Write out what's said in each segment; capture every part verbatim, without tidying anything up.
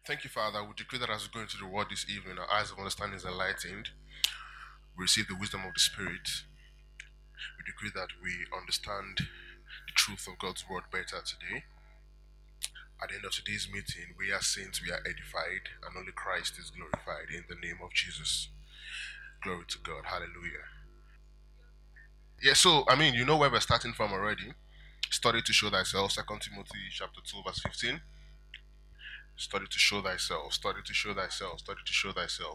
Thank you, Father. We decree that as we go into the word this evening, our eyes of understanding is enlightened. We receive the wisdom of the Spirit. We decree that we understand the truth of God's word better today. At the end of today's meeting, we are saints, we are edified, and only Christ is glorified in the name of Jesus. Glory to God. Hallelujah. Yeah, so, I mean, you know where we're starting from already. Study to show thyself, Second Timothy chapter two, verse fifteen. Study to show thyself, study to show thyself, study to show thyself.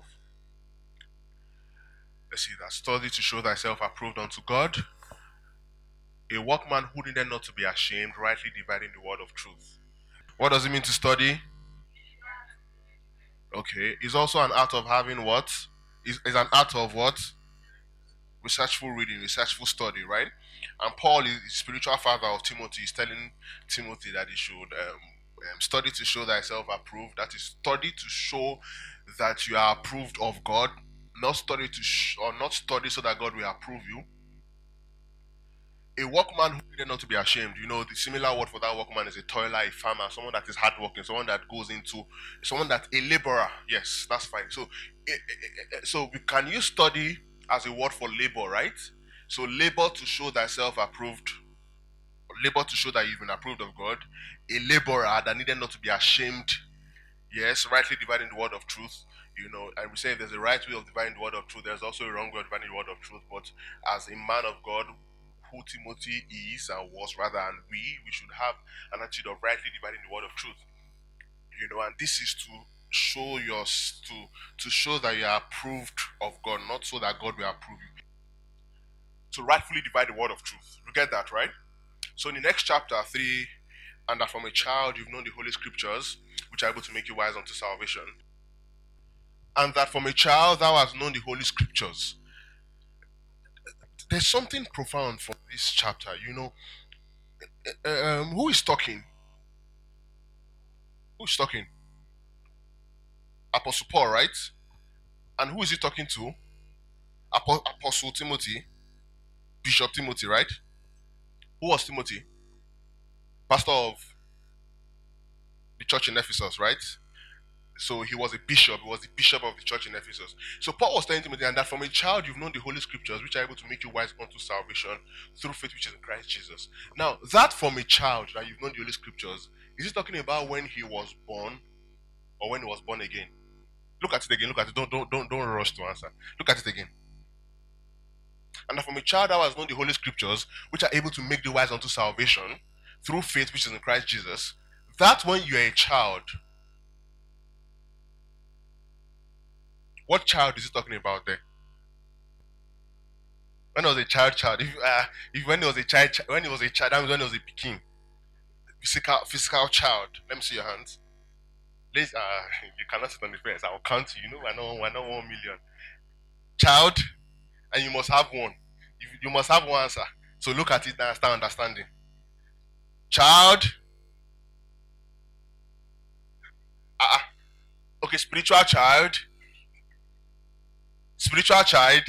Let's see that. Study to show thyself approved unto God, a workman who needed not to be ashamed, rightly dividing the word of truth. What does it mean to study? Okay. It's also an art of having what? Is is an art of what? Researchful reading, researchful study, right? And Paul, is the spiritual father of Timothy, is telling Timothy that he should um, um, study to show thyself approved. That is, study to show that you are approved of God, not study to sh- or not study so that God will approve you. A workman who needed not to be ashamed. You know, the similar word for that workman is a toiler, a farmer, someone that is hardworking, someone that goes into, someone that a laborer. Yes, that's fine. So, eh, eh, eh, so we can use study as a word for labor, right? So labor to show thyself approved, labor to show that you've been approved of God. A laborer that needed not to be ashamed. Yes, rightly dividing the word of truth. You know, and we say if there's a right way of dividing the word of truth, there's also a wrong way of dividing the word of truth. But as a man of God, who Timothy is and was rather, and we, we should have an attitude of rightly dividing the word of truth. You know, and this is to show your to to show that you are approved of God, not so that God will approve you. To rightfully divide the word of truth. You get that, right? So in the next chapter three, and that from a child you've known the holy scriptures, which are able to make you wise unto salvation. And that from a child thou hast known the holy scriptures. There's something profound from this chapter, you know. Um, who is talking? Who's talking? Apostle Paul, right? And who is he talking to? Apo- Apostle Timothy, Bishop Timothy, right? Who was Timothy? Pastor of the church in Ephesus, right? So he was a bishop. He was the bishop of the church in Ephesus. So Paul was telling Timothy, and that from a child you've known the holy scriptures, which are able to make you wise unto salvation through faith which is in Christ Jesus. Now, that from a child that you've known the holy scriptures, is he talking about when he was born or when he was born again? Look at it again. Look at it. Don't don't don't don't rush to answer. Look at it again. And that from a child that has known the holy scriptures, which are able to make you wise unto salvation through faith which is in Christ Jesus. That when you are a child. What child is he talking about there? When I was a child, child. If, uh, if when he was a child, chi- when he was a child, that means when he was a peking, physical, physical child. Let me see your hands. Let's, uh, you cannot sit on the fence. I will count you. You know, we're not, we're not one million. Child, and you must have one. You, you must have one answer. So look at it and start understanding. Child, uh, okay, spiritual child, spiritual child.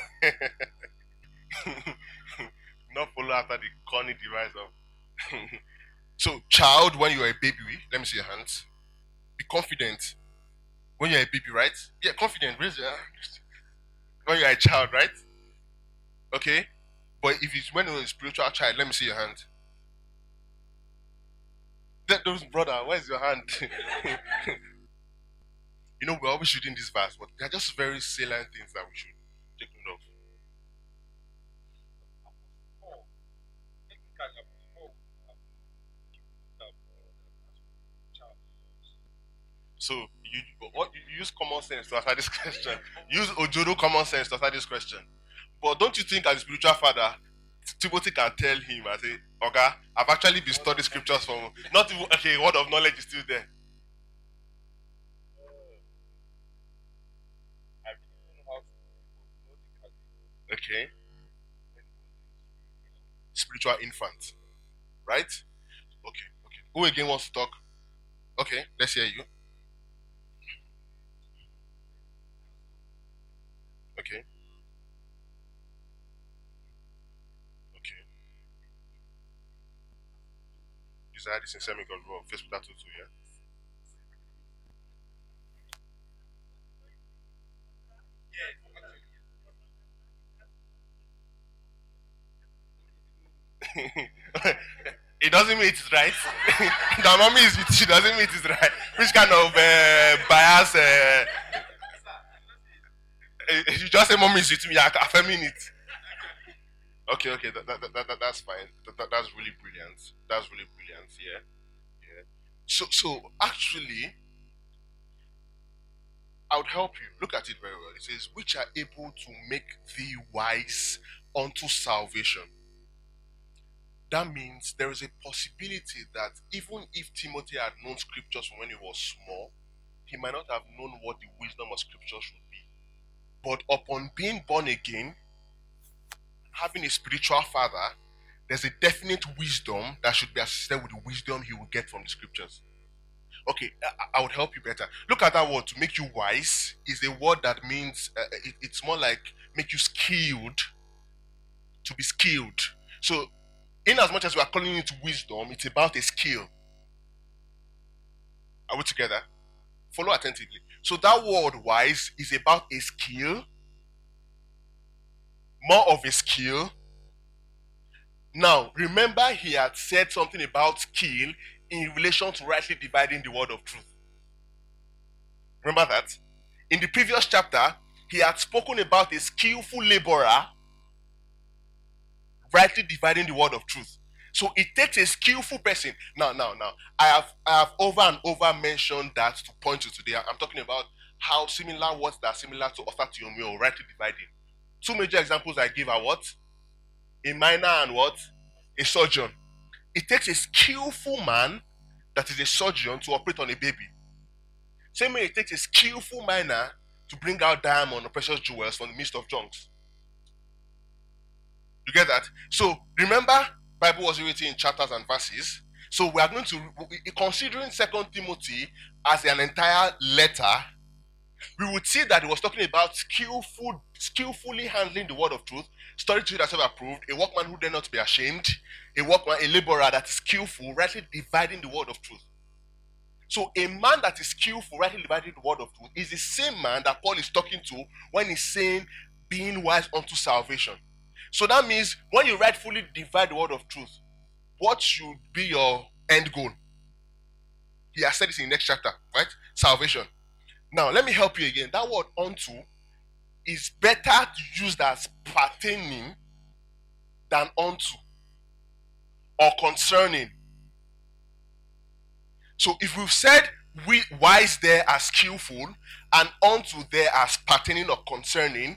Not follow after the corny device of. So, child, when you are a baby, let me see your hands. Be confident. When you're a baby, right? Yeah, confident. Raise your hand. When you're a child, right? Okay. But if it's when you're a spiritual child, let me see your hand. That those brother, where's your hand? You know, we're always reading this verse, but they're just very salient things that we should take note of. So you what you use common sense to answer this question. Use Ojodo common sense to answer this question. But don't you think as a spiritual father, Timothy can tell him and say, okay, I've actually been studying scriptures from not even okay, word of knowledge is still there. Okay. Spiritual infant. Right? Okay, okay. Who again wants to talk? Okay, let's hear you. Okay, okay. Desire this in semi God, first Peter two two, yeah? It doesn't mean it's right. That mommy is with you doesn't mean it's right. Which kind of uh, bias? Uh, you just say mommy is with me. I affirming it. Okay, okay, that, that, that, that, that's fine. That, that, that's really brilliant. That's really brilliant. Yeah, yeah. So, so actually, I would help you. Look at it very well. It says, which are able to make thee wise unto salvation. That means there is a possibility that even if Timothy had known scriptures from when he was small, he might not have known what the wisdom of scripture should be. But upon being born again, having a spiritual father, there's a definite wisdom that should be associated with the wisdom he will get from the scriptures. Okay, I, I would help you better. Look at that word, to make you wise, is a word that means, uh, it, it's more like make you skilled, to be skilled. So, in as much as we are calling it wisdom, it's about a skill. Are we together? Follow attentively. So that word wise is about a skill, more of a skill. Now, remember he had said something about skill in relation to rightly dividing the word of truth. Remember that? In the previous chapter, he had spoken about a skillful laborer rightly dividing the word of truth. So it takes a skillful person. Now, now, now, I have I have over and over mentioned that to point you today. I'm talking about how similar words that are similar to authority or rightly dividing. Two major examples I give are what? A miner and what? A surgeon. It takes a skillful man that is a surgeon to operate on a baby. Same way it takes a skillful miner to bring out diamond or precious jewels from the midst of junks. You get that? So remember, Bible was written in chapters and verses. So we are going to, considering Second Timothy as an entire letter, we would see that it was talking about skillful, skillfully handling the word of truth, study to that approved, a workman who dare not be ashamed, a workman, a laborer that is skillful, rightly dividing the word of truth. So a man that is skillful, rightly dividing the word of truth, is the same man that Paul is talking to when he's saying, being wise unto salvation. So that means when you rightfully divide the word of truth, what should be your end goal? He has said this in the next chapter, right? Salvation. Now, let me help you again. That word unto is better used as pertaining than unto or concerning. So if we've said we wise there as skillful and unto there as pertaining or concerning,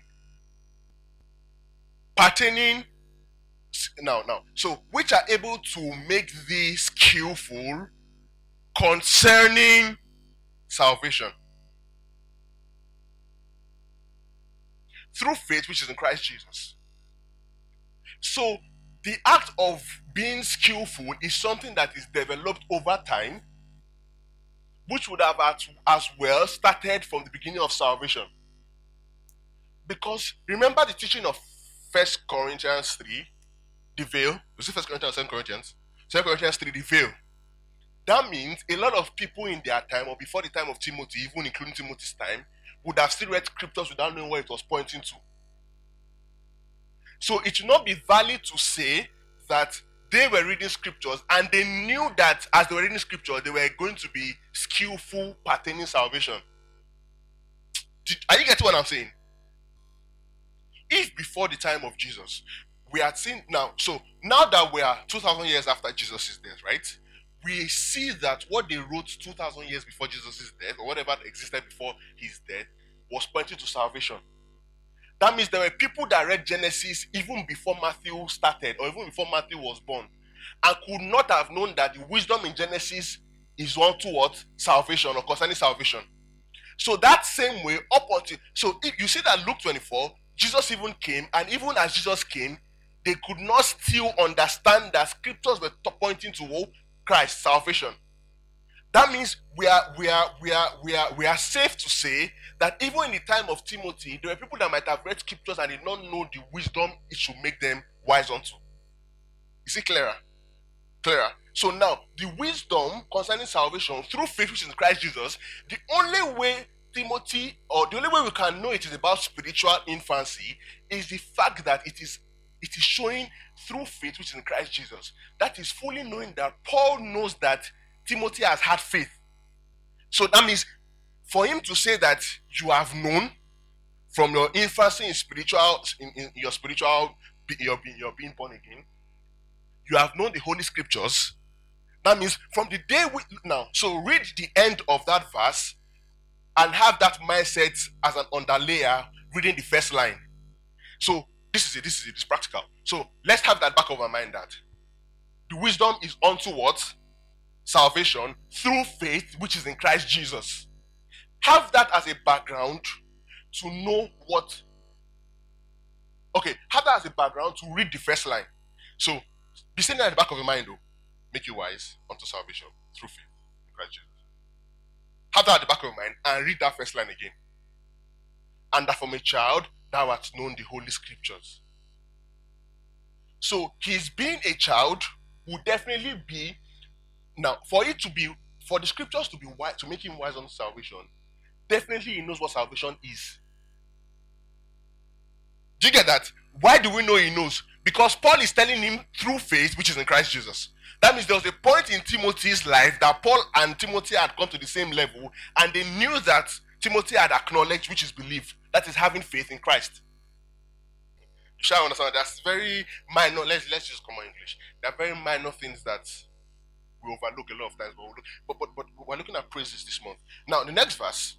pertaining now now so which are able to make thee skillful concerning salvation through faith which is in Christ Jesus. So the act of being skillful is something that is developed over time, which would have as well started from the beginning of salvation. Because remember the teaching of First Corinthians three, the veil. You see First Corinthians or Second Corinthians? Second Corinthians three, the veil. That means a lot of people in their time, or before the time of Timothy, even including Timothy's time, would have still read scriptures without knowing where it was pointing to. So it should not be valid to say that they were reading scriptures and they knew that as they were reading scripture, they were going to be skillful pertaining salvation. Did, are you getting what I'm saying? If before the time of Jesus, we had seen now, so now that we are two thousand years after Jesus' death, right? We see that what they wrote two thousand years before Jesus' death, or whatever existed before his death, was pointing to salvation. That means there were people that read Genesis even before Matthew started, or even before Matthew was born, and could not have known that the wisdom in Genesis is one towards salvation or concerning salvation. So that same way, up until, so if you see that Luke twenty-four, Jesus even came, and even as Jesus came, they could not still understand that scriptures were pointing to Christ, salvation. That means we are we are we are we are we are safe to say that even in the time of Timothy, there were people that might have read scriptures and did not know the wisdom it should make them wise unto. Is it clearer? Clearer. So now, the wisdom concerning salvation through faith which is in Christ Jesus, the only way Timothy, or the only way we can know it is about spiritual infancy, is the fact that it is it is showing through faith which is in Christ Jesus. That is fully knowing that Paul knows that Timothy has had faith. So that means for him to say that you have known from your infancy in spiritual, in, in your spiritual, your being, your being born again, you have known the Holy Scriptures. That means from the day we now, so read the end of that verse and have that mindset as an underlayer reading the first line. So this is it, this is it, it's practical. So let's have that back of our mind that the wisdom is unto what? Salvation through faith which is in Christ Jesus. Have that as a background to know what. Okay, have that as a background to read the first line. So be saying that at the back of your mind though. Make you wise unto salvation through faith in Christ Jesus. Have that at the back of your mind and read that first line again. And that from a child thou hast known the Holy Scriptures. So his being a child will definitely be, now for it to be, for the Scriptures to be wise, to make him wise unto salvation, definitely he knows what salvation is. Do you get that? Why do we know he knows? Because Paul is telling him through faith which is in Christ Jesus. That means there was a point in Timothy's life that Paul and Timothy had come to the same level, and they knew that Timothy had acknowledged, which is belief, that is having faith in Christ. You shall understand that's very minor. Let's let's just come on English. There are very minor things that we overlook a lot of times, but we're, but, but, but we're looking at praises this month. Now, the next verse.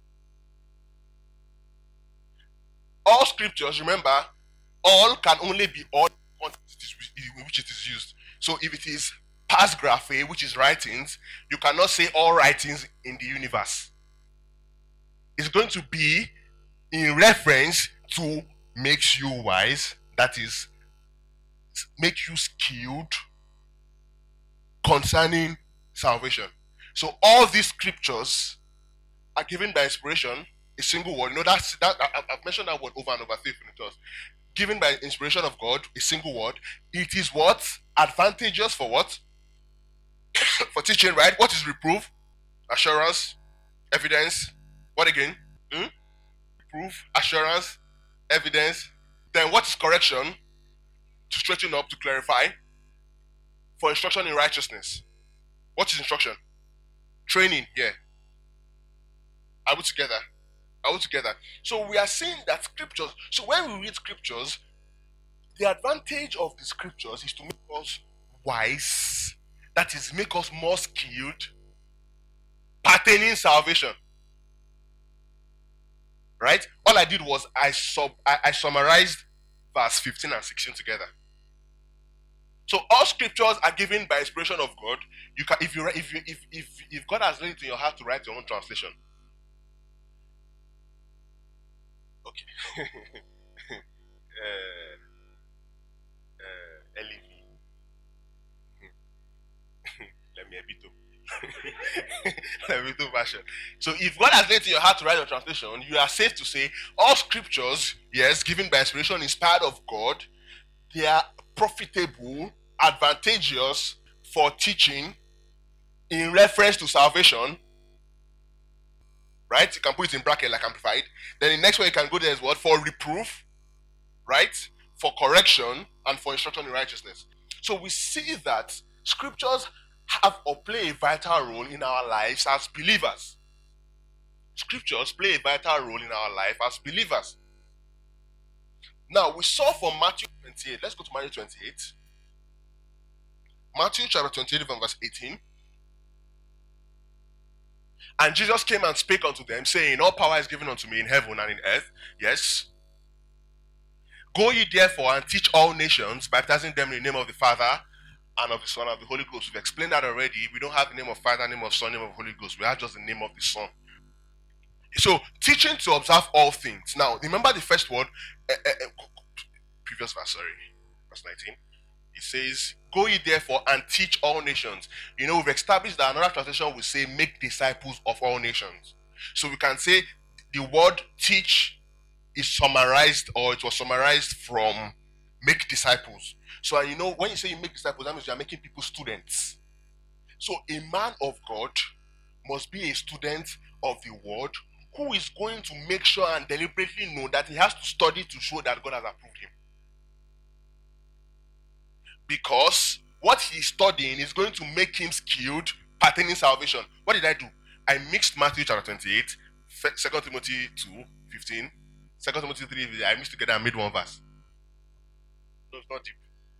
All scriptures, remember, all can only be all which it is used. So if it is past graphe, which is writings, you cannot say all writings in the universe. It's going to be in reference to makes you wise, that is, make you skilled concerning salvation. So all these scriptures are given by inspiration, a single word. You know, that's that I, I've mentioned that word over and over three times. Given by inspiration of God, a single word. It is what? Advantageous for what? For teaching, right? What is reproof? Assurance, evidence. What again? Hmm? Reproof, assurance, evidence. Then what is correction? To straighten up, to clarify. For instruction in righteousness. What is instruction? Training, yeah. Are we together? Are we together? So we are seeing that scriptures, so when we read scriptures, the advantage of the scriptures is to make us wise, that is, make us more skilled, pertaining salvation. Right? All I did was I sub I, I summarized verse fifteen and sixteen together. So all scriptures are given by inspiration of God. You can, if you if you if if if God has laid it in your heart to write your own translation. Okay. uh, uh, L E V. Let me a bit Let me do version. So if God has laid it in your heart to write your translation, you are safe to say all scriptures, yes, given by inspiration, inspired of God, they are profitable, advantageous for teaching in reference to salvation. Right? You can put it in bracket like amplified. Then the next one you can go there is what? For reproof, right? For correction and for instruction in righteousness. So we see that scriptures have or play a vital role in our lives as believers. Scriptures play a vital role in our life as believers. Now we saw from Matthew twenty-eight. Let's go to Matthew twenty-eight. Matthew chapter twenty-eight verse eighteen. And Jesus came and spake unto them, saying, all power is given unto me in heaven and in earth. Yes. Go ye therefore and teach all nations, baptizing them in the name of the Father and of the Son and of the Holy Ghost. We've explained that already. We don't have the name of Father, name of Son, name of Holy Ghost. We have just the name of the Son. So, teaching to observe all things. Now, remember the first word, uh, uh, previous verse, sorry, verse nineteen. It says, go ye therefore and teach all nations. You know, we've established that another translation will say, make disciples of all nations. So we can say the word teach is summarized, or it was summarized from make disciples. So, you know, when you say you make disciples, that means you are making people students. So a man of God must be a student of the word who is going to make sure and deliberately know that he has to study to show that God has approved him. because what he's studying is going to make him skilled pertaining salvation. What did I do? I mixed Matthew chapter twenty-eight, Second Timothy two fifteen, Second Timothy three. I mixed together and made one verse. So it's not deep.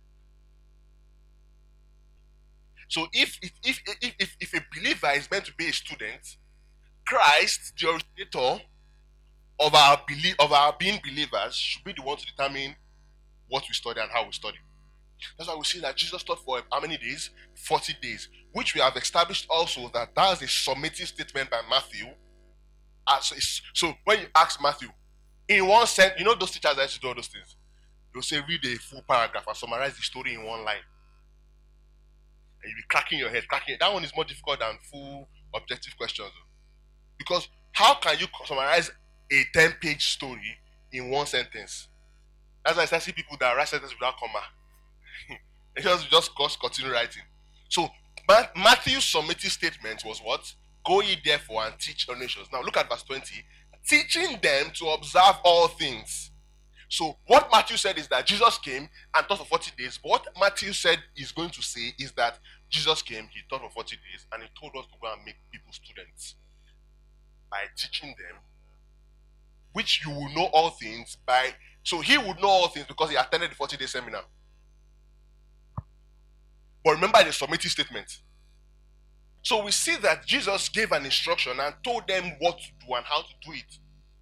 So if if if if, if, if a believer is meant to be a student, Christ, the originator of our belief of our being believers, should be the one to determine what we study and how we study. That's why we see that Jesus taught for how many days? forty days, which we have established also that that's a summative statement by Matthew. Uh, so, so when you ask Matthew, in one sentence, you know those teachers that used to do all those things. They'll say, read a full paragraph and summarize the story in one line. And you'll be cracking your head, cracking it. That one is more difficult than full objective questions. Because how can you summarize a ten-page story in one sentence? That's why I see people that write sentences without comma. They just, just continue writing. So Matthew's summative statement was what? Go ye therefore and teach all nations. Now look at verse twenty. Teaching them to observe all things. So what Matthew said is that Jesus came and taught for forty days. But what Matthew said is going to say is that Jesus came, he taught for forty days, and he told us to go and make people students by teaching them, which you will know all things by. So he would know all things because he attended the forty-day seminar. But remember the summative statement. So we see that Jesus gave an instruction and told them what to do and how to do it.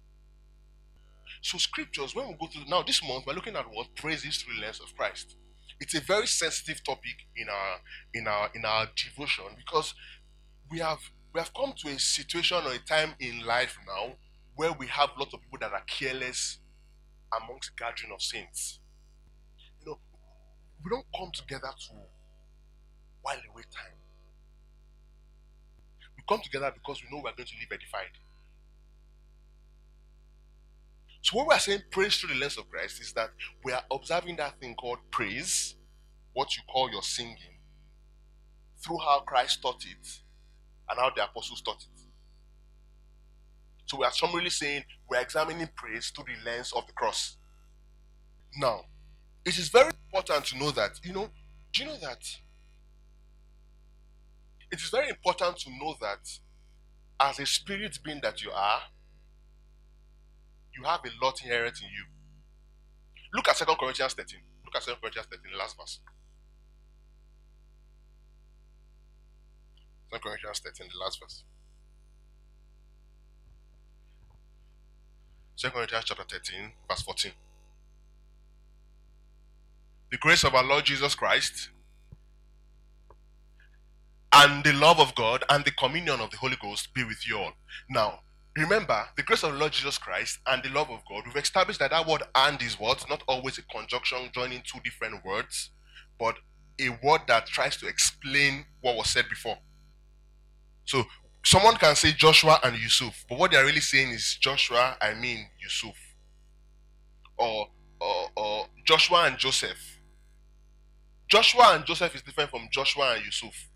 So scriptures, when we go to now this month, we're looking at what? Praises through the lens of Christ. It's a very sensitive topic in our in our in our devotion because we have we have come to a situation or a time in life now where we have lots of people that are careless amongst the gathering of saints. You know, we don't come together to while away time. We come together because we know we are going to live edified. So what we are saying, praise through the lens of Christ, is that we are observing that thing called praise, what you call your singing, through how Christ taught it and how the apostles taught it. So we are summarily saying we are examining praise through the lens of the cross. Now, it is very important to know that, you know, do you know that? It is very important to know that as a spirit being that you are, you have a lot inherent in you. Look at Second Corinthians thirteen. Look at Second Corinthians thirteen, the last verse. Second Corinthians thirteen, the last verse. Second Corinthians chapter thirteen, verse fourteen. The grace of our Lord Jesus Christ and the love of God and the communion of the Holy Ghost be with you all. Now, remember, the grace of the Lord Jesus Christ and the love of God, we've established that that word and is what? Not always a conjunction joining two different words, but a word that tries to explain what was said before. So, someone can say Joshua and Yusuf, but what they are really saying is Joshua, I mean Yusuf. Or, or, or Joshua and Joseph. Joshua and Joseph is different from Joshua and Yusuf.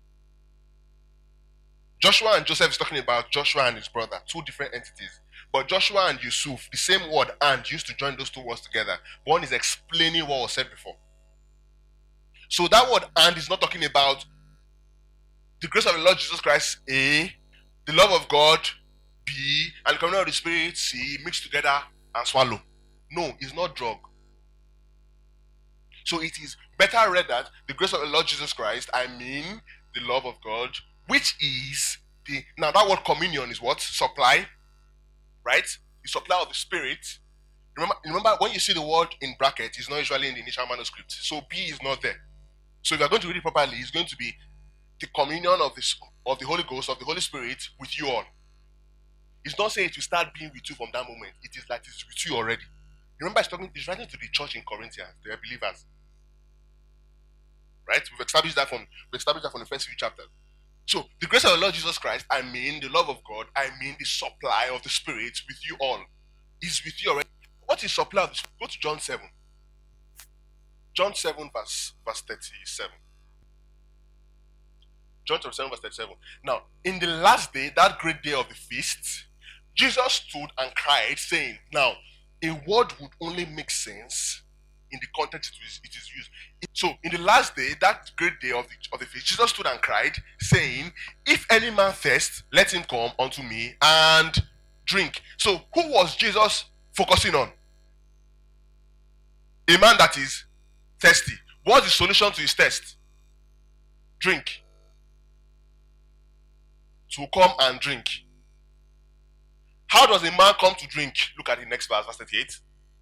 Joshua and Joseph is talking about Joshua and his brother, two different entities. But Joshua and Yusuf, the same word and used to join those two words together. One is explaining what was said before. So that word and is not talking about the grace of the Lord Jesus Christ, A, the love of God, B, and the communion of the Spirit, C, mixed together and swallow. No, it's not drug. So it is better read that the grace of the Lord Jesus Christ, I mean the love of God, which is the, now that word communion is what? Supply, right? The supply of the Spirit. Remember, remember when you see the word in brackets, it's not usually in the initial manuscript. So B is not there. So if you're going to read it properly, it's going to be the communion of the, of the Holy Ghost, of the Holy Spirit with you all. It's not saying it will start being with you from that moment. It is like it's with you already. Remember, it's talking, it's writing to the church in Corinthians, they are believers. Right? We've established that from we established that from the first few chapters. So, the grace of the Lord Jesus Christ, I mean the love of God, I mean the supply of the Spirit with you all, is with you already. What is supply of the Spirit? Go to John seven. John seven, verse, verse thirty-seven. John chapter seven, verse thirty-seven. Now, in the last day, that great day of the feast, Jesus stood and cried, saying, now, a word would only make sense in the context it is, it is used. So, in the last day, that great day of the, of the feast, Jesus stood and cried, saying, if any man thirst, let him come unto me and drink. So, who was Jesus focusing on? A man that is thirsty. What's the solution to his thirst? Drink. To come and drink. How does a man come to drink? Look at the next verse, verse thirty-eight.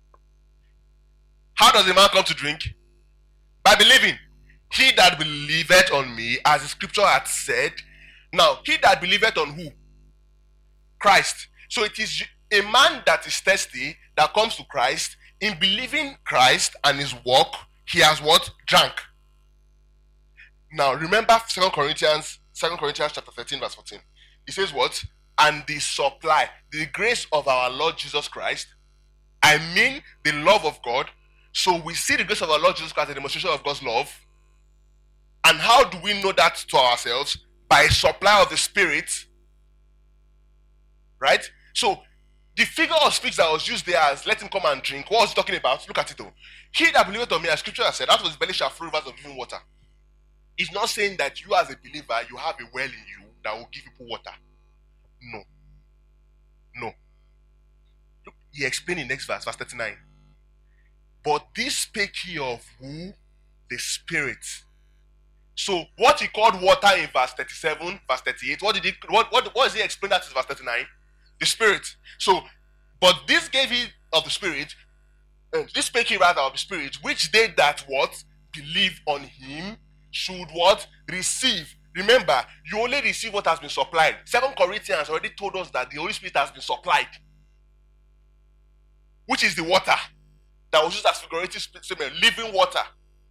How does a man come to drink? By believing. He that believeth on me, as the scripture hath said. Now, he that believeth on who? Christ. So it is a man that is thirsty that comes to Christ. In believing Christ and his work, he has what? Drank. Now, remember Second Corinthians, Second Corinthians chapter thirteen, verse fourteen. It says what? And the supply, the grace of our Lord Jesus Christ, I mean the love of God. So we see the grace of our Lord Jesus Christ, a demonstration of God's love. And how do we know that to ourselves? By supply of the Spirit. Right? So the figure of speech that was used there as let him come and drink, what was he talking about? Look at it though. He that believeth on me, as scripture has said, out of his belly shall flow rivers of living water. It's not saying that you as a believer, you have a well in you that will give people water. No. No. Look, he explained in next verse, verse thirty-nine. But this spake he of who? The Spirit. So what he called water in verse thirty-seven, verse thirty-eight, what did he what what, what does he explain that in verse thirty-nine? The Spirit. So, but this gave he of the Spirit, uh, this spake he rather of the Spirit, which they that what? Believe on him should what? Receive. Remember, you only receive what has been supplied. Second Corinthians already told us that the Holy Spirit has been supplied, which is the water that was used as figurative statement, living water.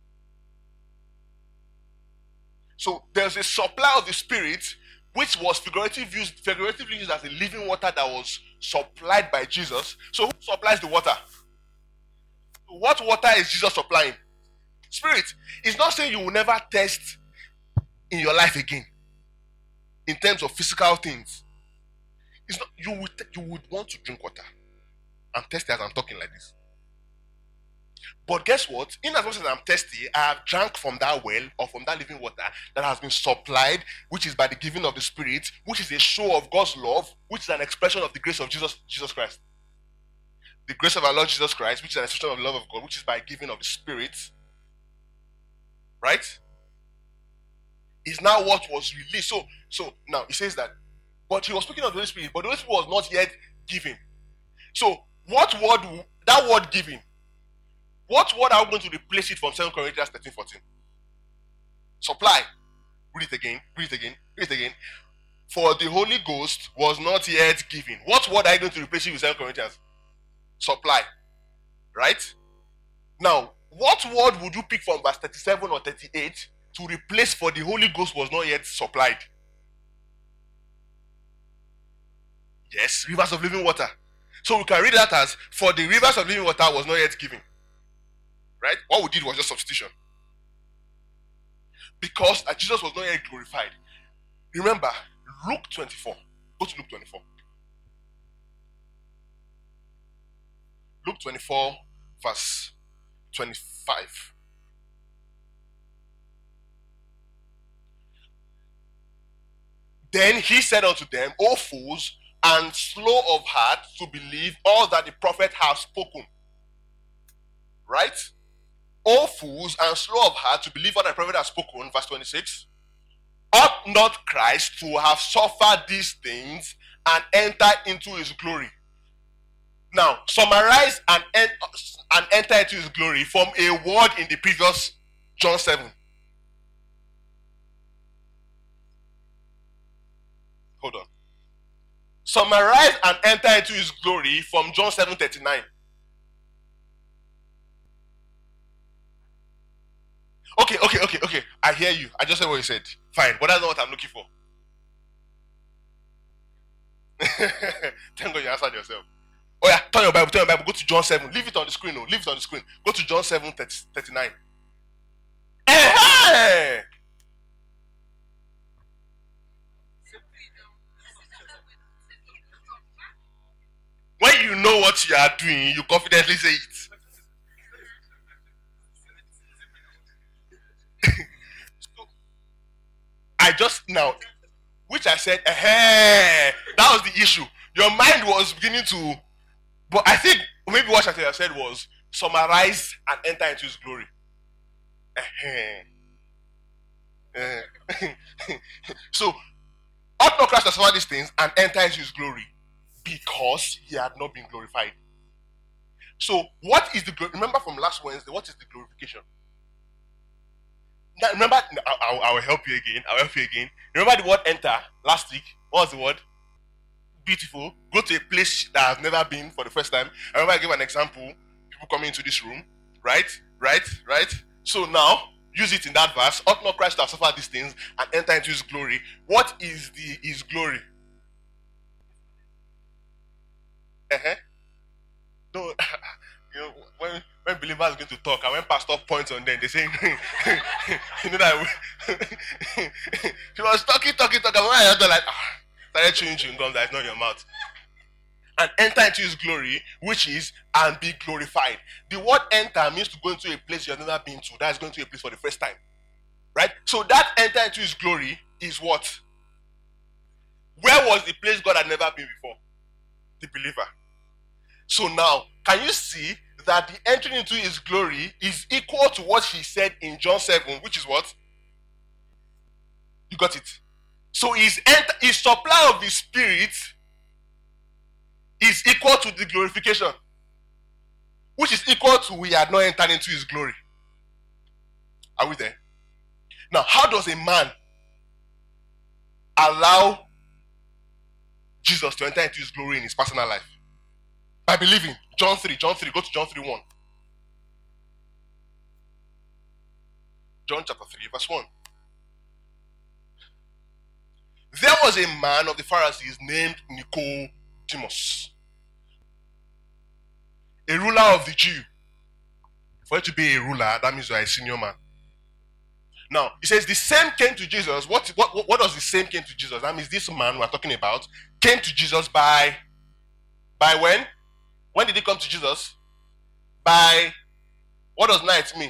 So there's a supply of the Spirit, which was figuratively used, figuratively used as a living water that was supplied by Jesus. So who supplies the water? What water is Jesus supplying? Spirit. It's not saying you will never thirst in your life again in terms of physical things. It's not, you would you would want to drink water. I'm thirsty as I'm talking like this. But guess what? In as much as I'm thirsty, I have drank from that well or from that living water that has been supplied, which is by the giving of the Spirit, which is a show of God's love, which is an expression of the grace of Jesus, Jesus Christ. The grace of our Lord Jesus Christ, which is an expression of the love of God, which is by giving of the Spirit. Right? Is now what was released. So, so now he says that, but he was speaking of the Holy Spirit, but the Holy Spirit was not yet given. So, what word, that word giving, what word are we going to replace it from Second Corinthians thirteen fourteen? Supply. Read it again, read it again, read it again. For the Holy Ghost was not yet given. What word are you going to replace it with Second Corinthians? Supply. Right? Now, what word would you pick from verse thirty-seven or thirty-eight to replace for the Holy Ghost was not yet supplied? Yes, rivers of living water. So we can read that as for the rivers of living water was not yet given. Right? What we did was just substitution. Because uh, Jesus was not yet glorified. Remember, Luke twenty-four. Go to Luke twenty-four. Luke twenty-four, verse twenty-five. Then he said unto them, O fools, and slow of heart to believe all that the prophet has spoken. Right? O fools, and slow of heart to believe what the prophet has spoken. Verse twenty-six. Ought not Christ to have suffered these things and enter into his glory? Now, summarize and, en- and enter into his glory from a word in the previous John seven. Hold on. Summarize and enter into his glory from John seven thirty-nine. Okay, okay, okay, okay. I hear you. I just said what you said. Fine, but that's not what I'm looking for. Thank God you answered yourself. Oh yeah, turn your Bible, turn your Bible, go to John seven. Leave it on the screen, no, leave it on the screen. Go to John seven thirty-nine. Hey! When you know what you are doing, you confidently say it. I just now, which I said, eh, that was the issue. Your mind was beginning to, but I think maybe what I said was summarize and enter into his glory. Eh, eh. So, ought not Christ to suffer these things and enter into his glory because he had not been glorified. So, what is the glory? Remember from last Wednesday, what is the glorification? Now, remember, I, I will help you again. I will help you again. Remember the word enter last week? What was the word? Beautiful. Go to a place that has never been for the first time. I remember I gave an example. People coming into this room. Right? Right? Right? So now, use it in that verse. Ought not Christ to have suffered these things and enter into his glory? What is the his glory? Uh-huh. No, you know, when when believers are going to talk and when pastor points on them, they say, you know that he was talking, talking, talking. When I heard like, ah, started chewing chewing gum that is not in your mouth. And enter into his glory, which is and be glorified. The word enter means to go into a place you have never been to. That is going to a place for the first time. Right? So that enter into his glory is what? Where was the place God had never been before? The believer. So now, can you see that the entering into his glory is equal to what he said in John seven, which is what? You got it? So his, ent- his supply of the Spirit is equal to the glorification, which is equal to we had not entered into his glory. Are we there? Now, how does a man allow Jesus to enter into his glory in his personal life? By believing. John three, John three, go to John three one. John chapter three, verse one. There was a man of the Pharisees named Nicodemus, a ruler of the Jew. For you to be a ruler, that means you are a senior man. Now, he says the same came to Jesus. What, what, what does the same came to Jesus? That means this man we are talking about came to Jesus by, by when? When did he come to Jesus? By, what does night mean?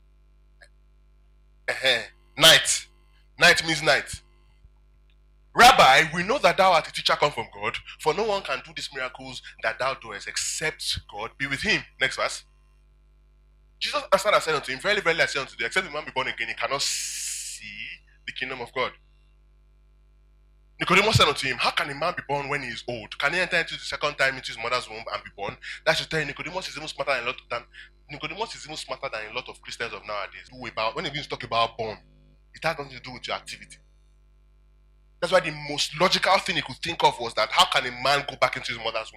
Uh-huh. Night. Night means night. Rabbi, we know that thou art a teacher come from God, for no one can do these miracles that thou doest except God be with him. Next verse. Jesus answered and said unto him, Verily, verily, I say unto thee, except the man be born again, he cannot see the kingdom of God. Nicodemus said unto him, How can a man be born when he is old? Can he enter into the second time into his mother's womb and be born? That should tell you Nicodemus is even smarter than a lot of than Nicodemus is even smarter than a lot of Christians of nowadays. Do about when they begin to talk about born, it has nothing to do with your activity. That's why the most logical thing he could think of was that how can a man go back into his mother's womb?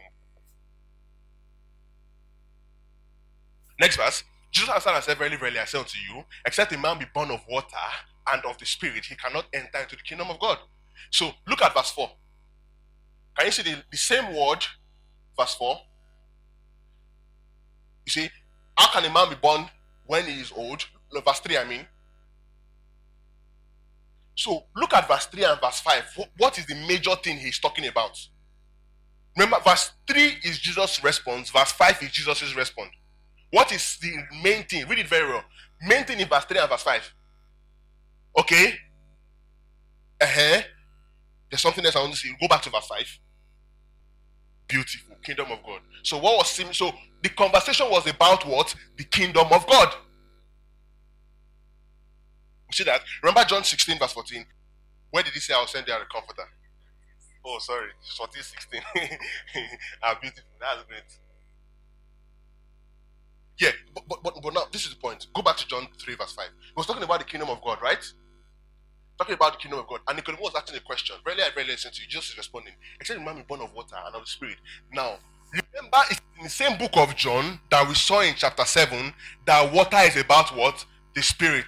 Next verse. Jesus answered and said, Verily, verily, I say unto you, except a man be born of water and of the Spirit, he cannot enter into the kingdom of God. So, look at verse four. Can you see the, the same word, verse four? You see, how can a man be born when he is old? No, verse three, I mean. So, look at verse three and verse five. What, what is the major thing he's talking about? Remember, verse three is Jesus' response. Verse five is Jesus' response. What is the main thing? Read it very well. Main thing in verse three and verse five. Okay? Uh-huh. There's something else I want to see. Go back to verse five. Beautiful. Kingdom of God. So what was sim- so the conversation was about what? The kingdom of God. You see that? Remember John sixteen verse fourteen? Where did he say I will send you a comforter? Oh, sorry. fourteen, sixteen. Ah, beautiful. That's great. Yeah, but, but, but, but now, this is the point. Go back to John three verse five. He was talking about the kingdom of God, right? Talking about the kingdom of God. And Nicodemus was asking a question. Really, I really listen to you. Jesus is responding. Except the man be born of water and of the Spirit. Now, remember, it's in the same book of John that we saw in chapter seven that water is about what? The Spirit.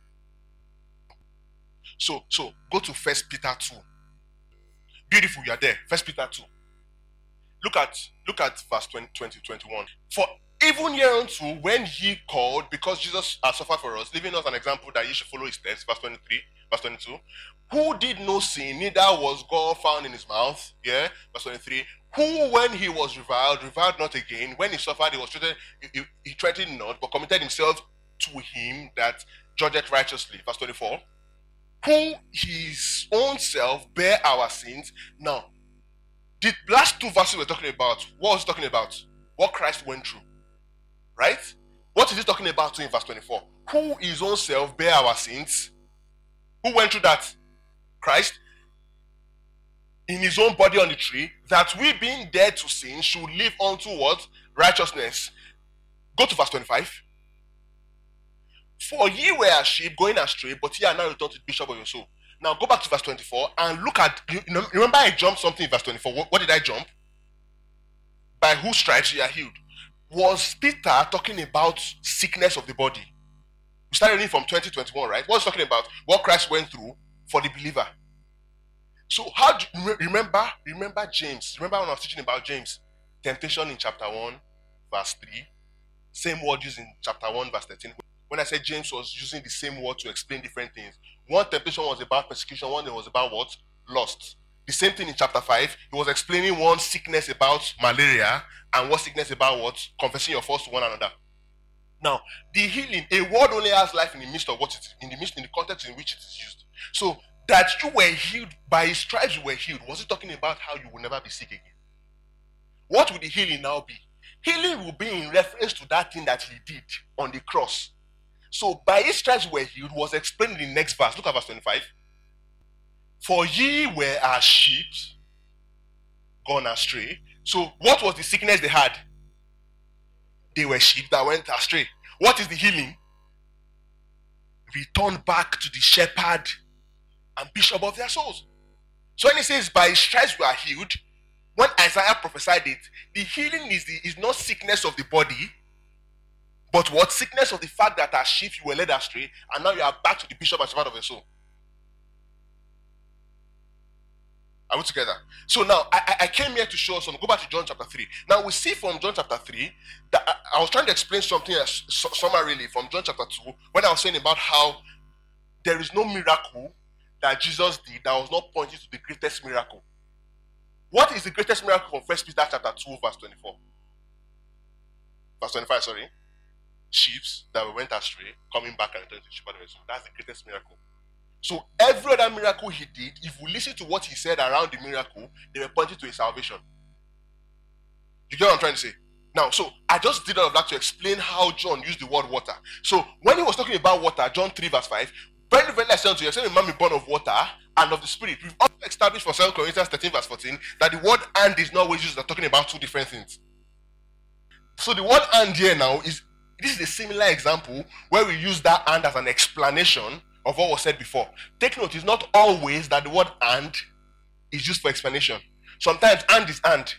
So, so go to First Peter two. Beautiful, you are there. First Peter two. Look at look at verse twenty, twenty, twenty-one. For even hereunto, when he called, because Jesus has suffered for us, leaving us an example that ye should follow his steps, verse twenty-three, verse twenty-two, who did no sin, neither was God found in his mouth, yeah, verse twenty-three, who when he was reviled, reviled not again, when he suffered, he was treated, he, he, he threatened not, but committed himself to him that judgeth righteously, verse twenty-four, who his own self bear our sins. Now, the last two verses we're talking about, what was it talking about? What Christ went through, right? What is he talking about too in verse twenty-four? Who his own self bear our sins. Who went through that? Christ. In his own body on the tree, that we being dead to sin should live unto what? Righteousness. Go to verse twenty-five. For ye were as sheep going astray, but ye are now returned to the bishop of your soul. Now go back to verse twenty-four and look at, you know, remember I jumped something in verse twenty-four. What, what did I jump? By whose stripes ye are healed. Was Peter talking about sickness of the body? We started reading from twenty twenty-one, right? What was talking about? What Christ went through for the believer. So how do you remember? Remember James. Remember when I was teaching about James? Temptation in chapter one, verse three. Same word used in chapter one, verse thirteen. When I said James was using the same word to explain different things. One temptation was about persecution, one was about what? Lust. The same thing in chapter five. He was explaining one sickness about malaria and one sickness about what? Confessing your faults to one another. Now, the healing, a word only has life in the midst of what it is, in the midst, in the context in which it is used. So that you were healed, by his stripes you were healed. Was it talking about how you will never be sick again? What would the healing now be? Healing will be in reference to that thing that he did on the cross. So by his stripes you were healed was explained in the next verse. Look at verse twenty-five. For ye were as sheep gone astray. So what was the sickness they had? They were sheep that went astray. What is the healing? Return back to the shepherd and bishop of their souls. So when he says by his stripes we are healed, when Isaiah prophesied it, the healing is the is not sickness of the body, but what? Sickness of the fact that as sheep you were led astray, and now you are back to the bishop and shepherd of your soul. Are we together? So now I, I came here to show us something. Go back to John chapter three. Now we see from John chapter three that I, I was trying to explain something as summarily from John chapter two when I was saying about how there is no miracle that Jesus did that was not pointing to the greatest miracle. What is the greatest miracle from First Peter chapter two, verse twenty-four? Verse twenty-five, sorry. Sheep that we went astray, coming back and returning to the shepherd of their soul. That's the greatest miracle. So every other miracle he did, if we listen to what he said around the miracle, they were pointing to his salvation. You get what I'm trying to say? Now, so I just did all of that to explain how John used the word water. So when he was talking about water, John three verse five, very, very nice to you, saying a man be born of water and of the spirit. We've also established for Second Corinthians thirteen verse fourteen that the word and is not always used as talking about two different things. So the word and here now is, this is a similar example where we use that and as an explanation of what was said before. Take note, it's not always that the word and is used for explanation. Sometimes and is and.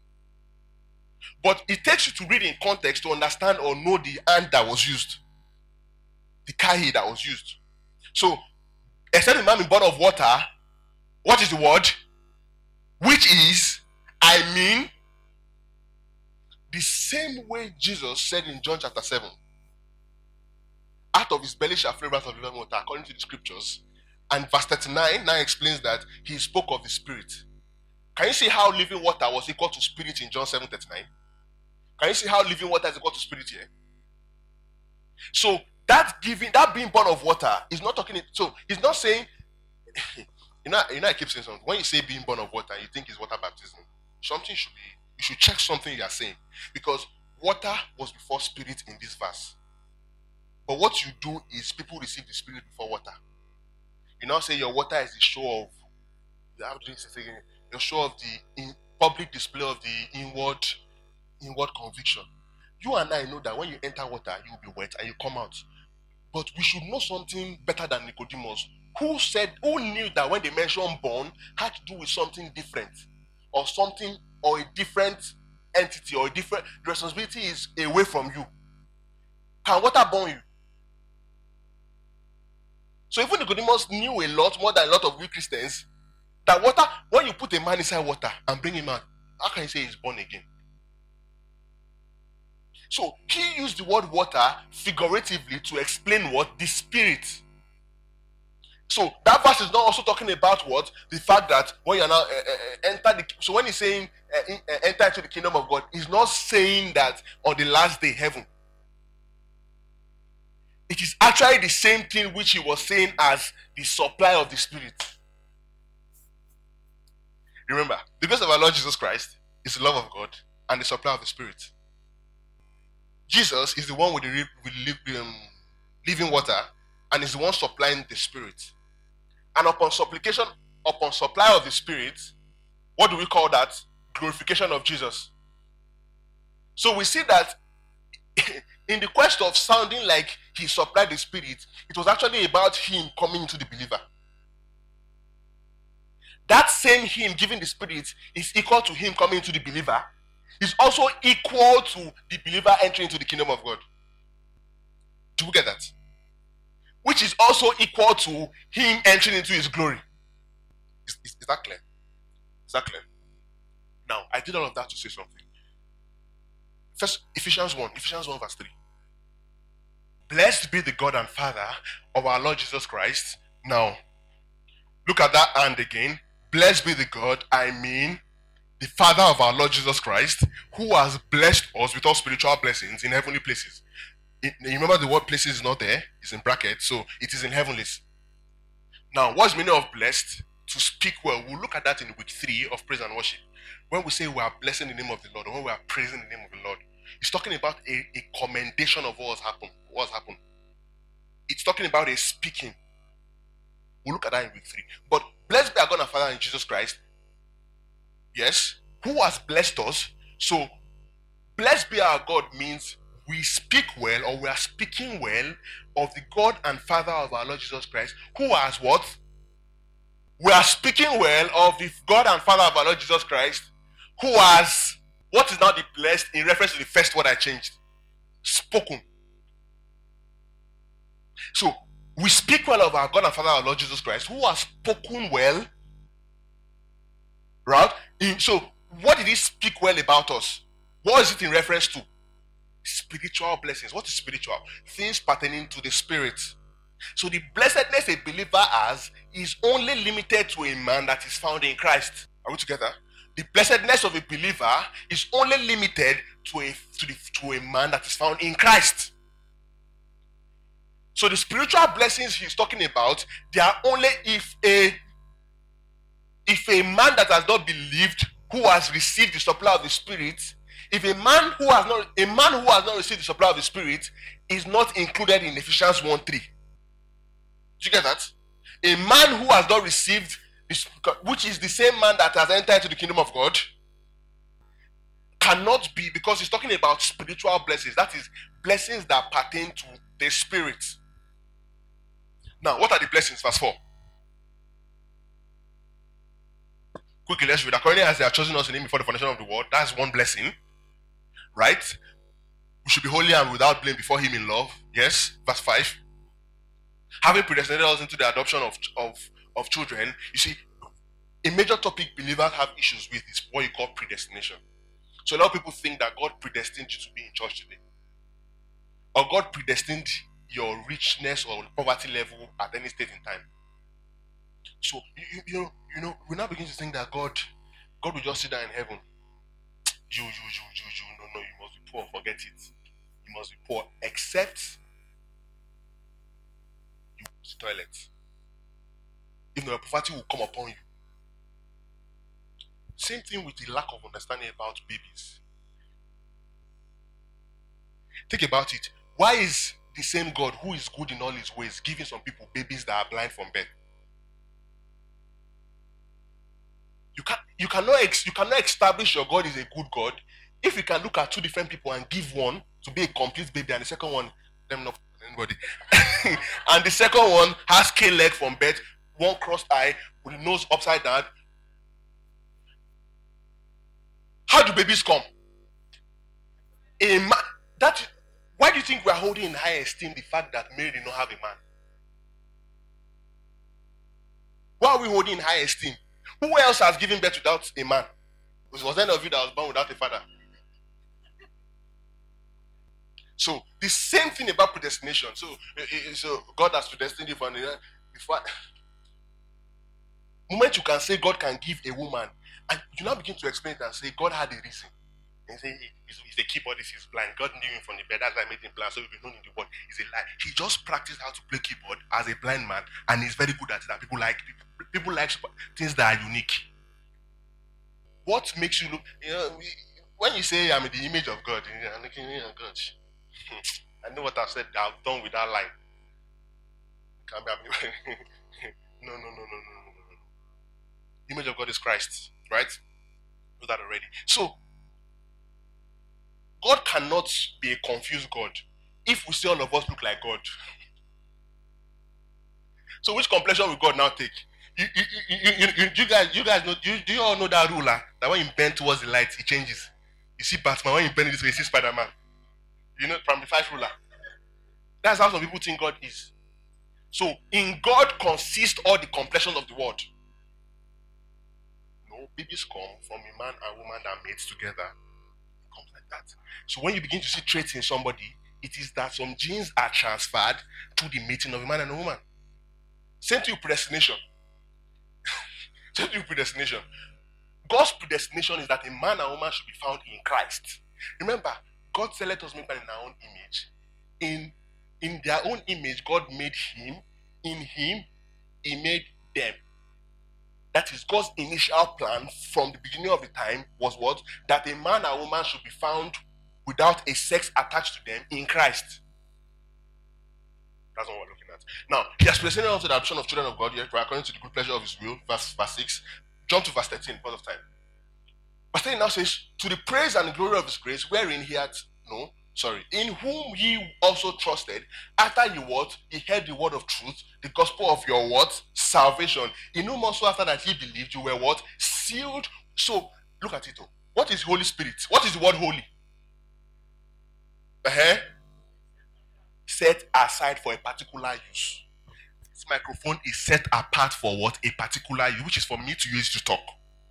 But it takes you to read in context to understand or know the and that was used. The kai that was used. So, except a man be born of water, what is the word? Which is, I mean, the same way Jesus said in John chapter seven. Out of his belly shall flow rivers of living water, according to the scriptures. And verse thirty-nine now explains that he spoke of the spirit. Can you see how living water was equal to spirit in John seven thirty-nine? Can you see how living water is equal to spirit here? So that giving, that being born of water is not talking. So he's not saying. You know, you know, I keep saying something. When you say being born of water, you think it's water baptism. Something should be. You should check something you are saying, because water was before spirit in this verse. But what you do is people receive the spirit before water. You now say your water is the show of. How do you say again? Your show of the in public display of the inward. inward conviction. You and I know that when you enter water, you will be wet and you come out. But we should know something better than Nicodemus, who said, who knew that when they mentioned born had to do with something different, or something, or a different entity, or a different, the responsibility is away from you. Can water born you? So even Nicodemus knew a lot more than a lot of we Christians, that water, when you put a man inside water and bring him out, how can you say he's born again? So he used the word water figuratively to explain what? The spirit. So that verse is not also talking about what? The fact that when you are now uh, uh, enter the, so when he's saying uh, uh, enter into the kingdom of God, he's not saying that on the last day heaven. it is actually the same thing which he was saying as the supply of the Spirit. Remember, the grace of our Lord Jesus Christ is the love of God and the supply of the Spirit. Jesus is the one with the, with the um, living water and is the one supplying the Spirit. And upon supplication, upon supply of the Spirit, what do we call that? Glorification of Jesus. So we see that in the quest of sounding like he supplied the Spirit, it was actually about him coming into the believer. That same him giving the Spirit is equal to him coming into the believer. Is also equal to the believer entering into the kingdom of God. Do we get that? Which is also equal to him entering into his glory. Is, is, is that clear? Is that clear? Now, I did all of that to say something. First, Ephesians one, Ephesians one verse three. Blessed be the God and Father of our Lord Jesus Christ. Now, look at that and again. Blessed be the God, I mean, the Father of our Lord Jesus Christ, who has blessed us with all spiritual blessings in heavenly places. It, you remember the word places is not there, it's in brackets, so it is in heavenlies. Now, what's the meaning of blessed? To speak well. We'll look at that in week three of praise and worship. When we say we are blessing the name of the Lord, or when we are praising the name of the Lord, it's talking about a, a commendation of what has happened. What has happened. It's talking about a speaking. We'll look at that in week three. But blessed be our God and Father in Jesus Christ. Yes, who has blessed us. So, blessed be our God means we speak well, or we are speaking well of the God and Father of our Lord Jesus Christ, who has what? We are speaking well of the God and Father of our Lord Jesus Christ, who has, what is now the blessed in reference to the first word I changed? Spoken. So, we speak well of our God and Father, our Lord Jesus Christ, who has spoken well. Right? In, so, what did he speak well about us? What is it in reference to? Spiritual blessings. What is spiritual? Things pertaining to the Spirit. So, the blessedness a believer has is only limited to a man that is found in Christ. Are we together? The blessedness of a believer is only limited to a, to, the, to a man that is found in Christ. So the spiritual blessings he's talking about, they are only if a if a man that has not believed, who has received the supply of the Spirit, if a man who has not a man who has not received the supply of the Spirit is not included in Ephesians one three. Do you get that? A man who has not received, which is the same man that has entered into the kingdom of God, cannot be, because he's talking about spiritual blessings. That is, blessings that pertain to the Spirit. Now, what are the blessings? Verse four. Quickly, let's read. According as they have chosen us in him before the foundation of the world, that's one blessing. Right? We should be holy and without blame before him in love. Yes. Verse five. Having predestinated us into the adoption of, of, of children. You see, a major topic believers have issues with is what you call predestination. So a lot of people think that God predestined you to be in church today. Or God predestined your richness or poverty level at any state in time. So you, you know, you know, we now begin to think that God, God will just sit down in heaven. You, you, you, you, you, no, no, you must be poor. Forget it. You must be poor, except you use the toilet. If not, poverty will come upon you. Same thing with the lack of understanding about babies. Think about it. Why is the same God who is good in all his ways giving some people babies that are blind from birth? You can you cannot ex, you cannot establish your God is a good God if you can look at two different people and give one to be a complete baby and the second one them not anybody and the second one has cane leg from birth, one crossed eye with the nose upside down. How do babies come? A man that why do you think we are holding in high esteem the fact that Mary did not have a man? Why are we holding in high esteem? Who else has given birth without a man? Was there any of you that was born without a father? So the same thing about predestination. So, so God has predestined you for the before. Moment you can say God can give a woman, and you now begin to explain it and say God had a reason. And say he, he's, he's a keyboardist, he's blind. God knew him from the bed, that's why I made him blind, so he'll be known in the world. It's a lie. He just practiced how to play keyboard as a blind man, and he's very good at it. And people like people, people like things that are unique. What makes you look? You know, when you say I'm in the image of God, you know, I'm looking at God. I know what I've said. I've done with that line. Can't be no, no, no, no, no, no, no, no. The image of God is Christ, right? Know that already. So God cannot be a confused God if we say all of us look like God. So which complexion will God now take? You, you, you, you, you, you guys, you guys know, you, do you all know that ruler that when you bend towards the light, it changes? You see Batman, when you bend this way, you see Spider-Man. You know, from the five ruler. That's how some people think God is. So in God consists all the complexions of the world. No, babies come from a man and woman that mates together. It comes like that. So when you begin to see traits in somebody, it is that some genes are transferred to the mating of a man and a woman. Same to predestination. Same to predestination. God's predestination is that a man and woman should be found in Christ. Remember, God said, let us make man in our own image. In, in their own image, God made him. In him, he made them. That is God's initial plan from the beginning of the time was what? That a man and woman should be found without a sex attached to them in Christ. That's what we're looking at. Now, he has presented unto the adoption of children of God, yet according to the good pleasure of his will, verse, verse six. Jump to verse thirteen, because of time. Verse thirteen now says, to the praise and the glory of his grace, wherein he had, no, sorry, in whom ye also trusted, after you what? He heard the word of truth, the gospel of your what? Salvation. In whom also after that he believed, you were what? Sealed. So, look at it. Oh. What is Holy Spirit? What is the word holy? Uh-huh. Set aside for a particular use. This microphone is set apart for what? A particular use, which is for me to use to talk.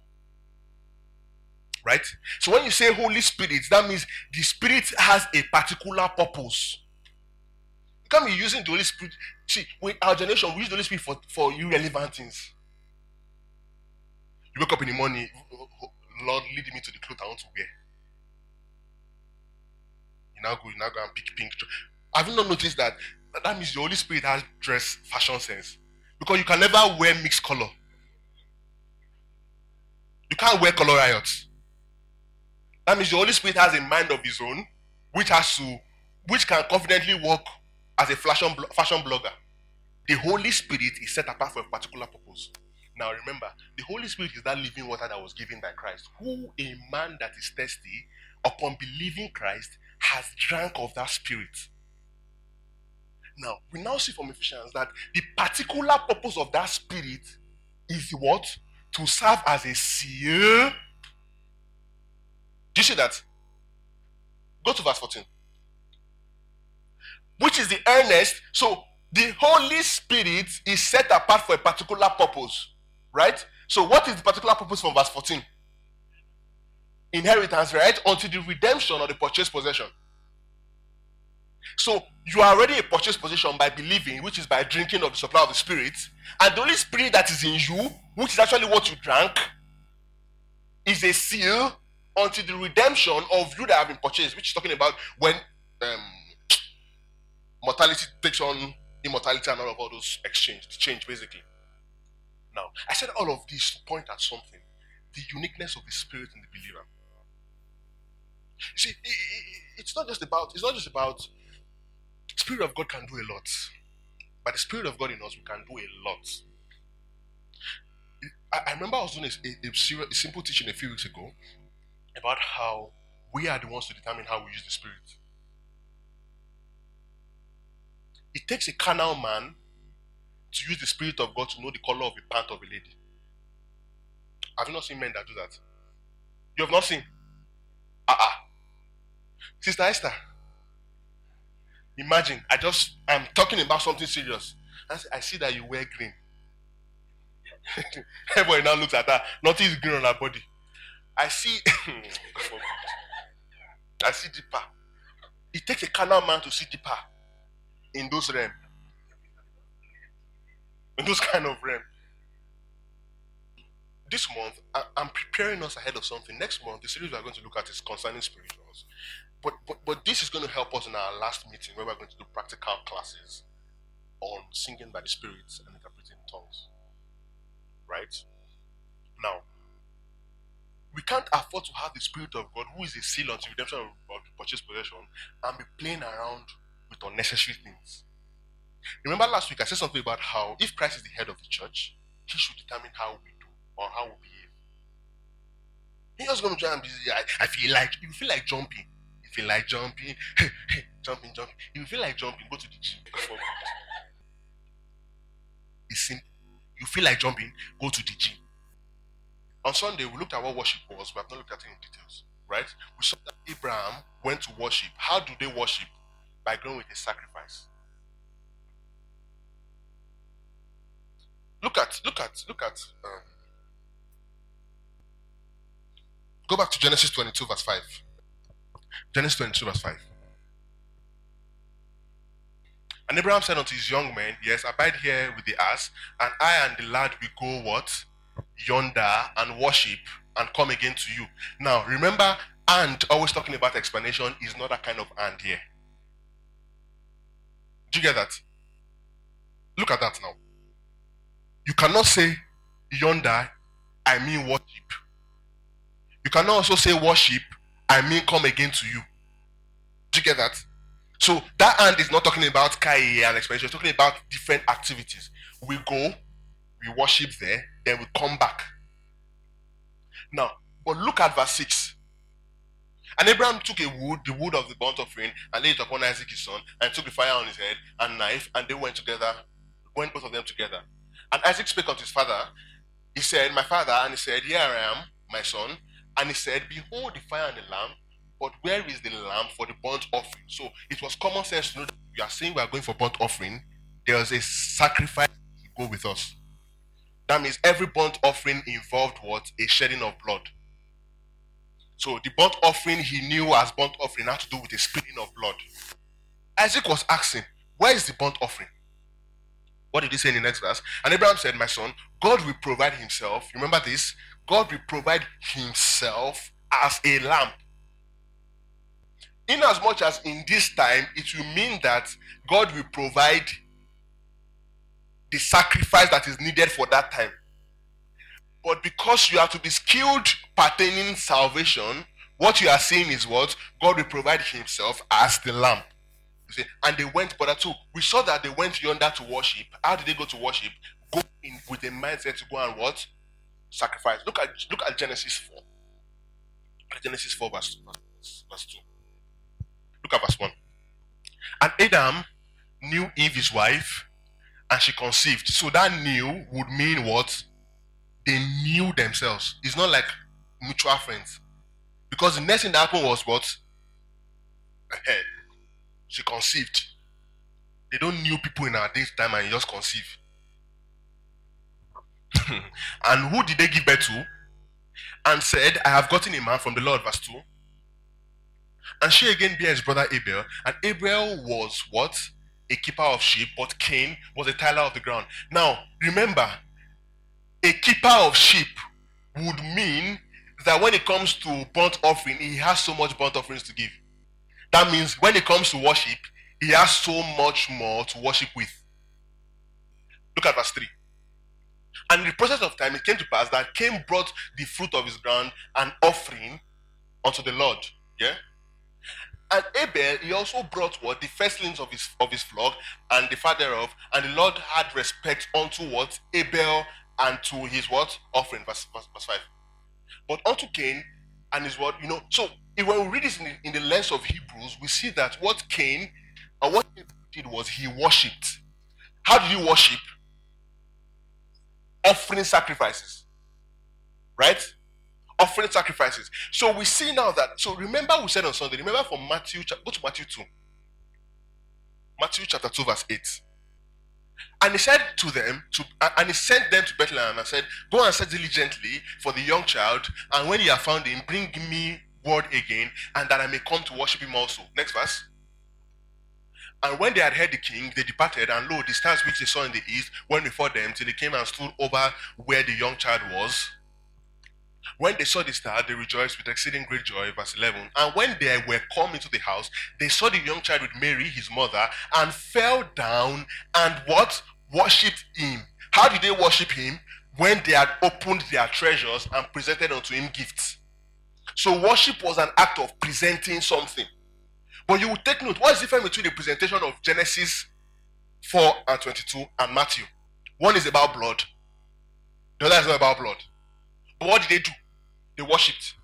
Right? So when you say Holy Spirit, that means the Spirit has a particular purpose. You can't be using the Holy Spirit. See, with our generation, we use the Holy Spirit for, for irrelevant things. You wake up in the morning, Lord, lead me to the clothes I want to wear. You now go, you now go and pick pink. Have you not noticed that? That means the Holy Spirit has dress fashion sense. Because you can never wear mixed color. You can't wear color riots. That means the Holy Spirit has a mind of his own, which has to, which can confidently work as a fashion, fashion blogger. The Holy Spirit is set apart for a particular purpose. Now remember, the Holy Spirit is that living water that was given by Christ. Who a man that is thirsty, upon believing Christ, has drank of that Spirit. Now, we now see from Ephesians that the particular purpose of that Spirit is what? To serve as a seal. Do you see that? Go to verse fourteen. Which is the earnest. So, the Holy Spirit is set apart for a particular purpose. Right? So, what is the particular purpose from verse fourteen? Inheritance, right? Until the redemption or the purchased possession. So, you are already a purchased possession by believing, which is by drinking of the supply of the Spirit. And the Holy Spirit that is in you, which is actually what you drank, is a seal until the redemption of you that have been purchased, which is talking about when um, mortality takes on immortality and all of all those exchange, the change basically. Now, I said all of this to point at something, the uniqueness of the Spirit in the believer. You see, it, it, it's not just about, it's not just about, the Spirit of God can do a lot. By the Spirit of God in us, we can do a lot. I, I remember I was doing a, a, a, serious, a simple teaching a few weeks ago about how we are the ones to determine how we use the Spirit. It takes a carnal man to use the Spirit of God to know the color of a pant of a lady. Have you not seen men that do that? You have not seen? Ah, uh-uh. Sister Esther, imagine, I just, I'm talking about something serious. I see that you wear green. Everybody now looks at her. Nothing is green on her body. I see, I see deeper. It takes a carnal man to see deeper in those realms. In those kind of realms. this month, I, I'm preparing us ahead of something. Next month, the series we are going to look at is concerning spirituals. But, but but this is going to help us in our last meeting where we're going to do practical classes on singing by the Spirit and interpreting tongues. Right? Now, we can't afford to have the Spirit of God, who is a seal unto redemption of purchased possession, and be playing around with unnecessary things. Remember last week I said something about how if Christ is the head of the church, he should determine how we do or how we behave. He's just going to try and be, I, I feel like, if you feel like jumping, you feel like jumping, jumping, jumping. If you feel like jumping, go to the gym. It's simple. You feel like jumping, go to the gym. On Sunday, we looked at what worship was. We have not looked at it in details, right? We saw that Abraham went to worship. How do they worship? By going with a sacrifice. Look at, look at, look at. Um, go back to Genesis twenty-two, verse five. Genesis twenty-two, verse five. And Abraham said unto his young men, yes, abide here with the ass, and I and the lad will go what? Yonder and worship and come again to you. Now, remember, and always talking about explanation is not that kind of and here. Do you get that? Look at that now. You cannot say yonder, I mean worship. You cannot also say worship, I mean come again to you. Do you get that? So that and is not talking about kai and explanation. It's talking about different activities. We go, we worship there, then we come back. Now, but look at verse six. And Abraham took a wood, the wood of the burnt offering, and laid it upon Isaac his son, and took the fire on his head and knife, and they went together, went both of them together. And Isaac spake unto his father. He said, my father, and he said, here I am, my son. And he said, behold the fire and the lamb, but where is the lamb for the burnt offering? So it was common sense to know that we are saying we are going for burnt offering. There was a sacrifice to go with us. That means every burnt offering involved what? A shedding of blood. So the burnt offering he knew as burnt offering had to do with a spilling of blood. Isaac was asking, where is the burnt offering? What did he say in the next verse? And Abraham said, my son, God will provide himself. Remember this? God will provide himself as a lamb. In as much as in this time, it will mean that God will provide the sacrifice that is needed for that time. But because you have to be skilled pertaining salvation, what you are saying is what? God will provide himself as the lamb. You see, and they went, but too. We saw that they went yonder to worship. How did they go to worship? Go in with a mindset to go and what? Sacrifice. Look at look at Genesis four. Look at Genesis four verse, verse, verse two. Look at verse one. And Adam knew Eve his wife, and she conceived. So that knew would mean what? They knew themselves. It's not like mutual friends. Because the next thing that happened was what? Ahead. She conceived. They don't knew people in our days time and you just conceive. And who did they give birth to? And said, I have gotten a man from the Lord, verse two. And she again bare his brother Abel. And Abel was what? A keeper of sheep, but Cain was a tiller of the ground. Now, remember, a keeper of sheep would mean that when it comes to burnt offering, he has so much burnt offerings to give. That means when it comes to worship, he has so much more to worship with. Look at verse three. And in the process of time, it came to pass that Cain brought the fruit of his ground, an offering unto the Lord. Yeah? And Abel, he also brought what? The firstlings of his of his flock and the fat thereof. And the Lord had respect unto what? Abel and to his what? Offering. Verse, verse, verse five. But unto Cain and his what? You know, so if when we read this in the, in the lens of Hebrews, we see that what Cain and what Abel did was he worshipped. How did he worship? Offering sacrifices. Right? Offering sacrifices. So we see now that, so remember we said on Sunday, remember from Matthew, go to Matthew two. Matthew chapter two verse eight. And he said to them, to, and he sent them to Bethlehem and said, go and search diligently for the young child, and when you have found him, bring me word again, and that I may come to worship him also. Next verse. And when they had heard the king, they departed, and lo, the stars which they saw in the east went before them till they came and stood over where the young child was. When they saw the star, they rejoiced with exceeding great joy. Verse eleven. And when they were come into the house, they saw the young child with Mary, his mother, and fell down and what? Worshipped him. How did they worship him? When they had opened their treasures and presented unto him gifts. So worship was an act of presenting something. But you will take note, what is the difference between the presentation of Genesis four and twenty-two and Matthew? One is about blood. The other is not about blood. But what did they do? They worshipped.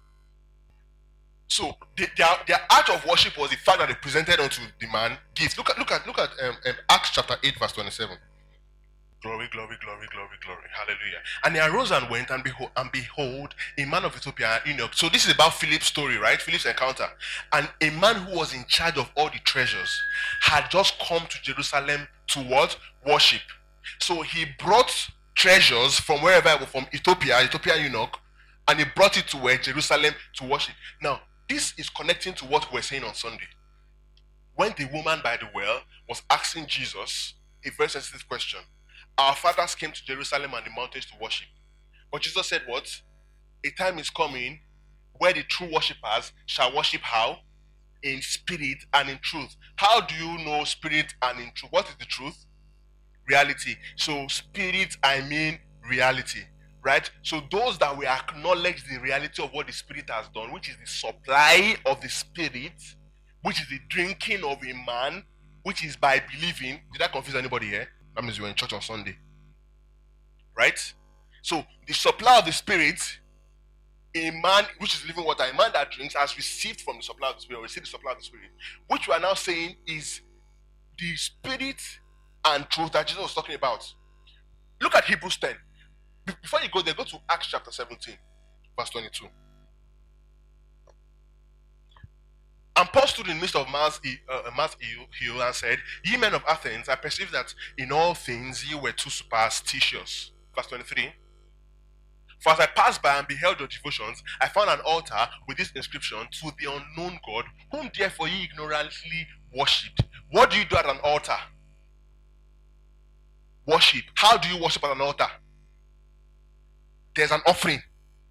So they, their, their act of worship was the fact that they presented unto the man gifts. Look at look at look at um, um, Acts chapter eight, verse twenty-seven. Glory, glory, glory, glory, glory. Hallelujah. And he arose and went, and behold, and behold, a man of Ethiopia, Enoch. So this is about Philip's story, right? Philip's encounter. And a man who was in charge of all the treasures had just come to Jerusalem to what? Worship. So he brought treasures from wherever, from Ethiopia, Ethiopia Enoch, and he brought it to where? Jerusalem to worship. Now, this is connecting to what we were saying on Sunday. When the woman by the well was asking Jesus a very sensitive question. Our fathers came to Jerusalem and the mountains to worship. But Jesus said what? A time is coming where the true worshippers shall worship how? In spirit and in truth. How do you know spirit and in truth? What is the truth? Reality. So spirit, I mean reality. Right? So those that will acknowledge the reality of what the spirit has done, which is the supply of the spirit, which is the drinking of a man, which is by believing. Did I confuse anybody here? That means you were in church on Sunday. Right? So the supply of the spirit, a man which is living water, a man that drinks has received from the supply of the spirit, or received the supply of the spirit, which we are now saying is the spirit and truth that Jesus was talking about. Look at Hebrews ten. Before you go there, go to Acts chapter seventeen, verse twenty-two. And Paul stood in the midst of Mars, uh, Mars Hill and said, Ye men of Athens, I perceive that in all things ye were too superstitious. Verse twenty-three. For as I passed by and beheld your devotions, I found an altar with this inscription, To the unknown God, whom therefore ye ignorantly worshipped. What do you do at an altar? Worship. How do you worship at an altar? There's an offering.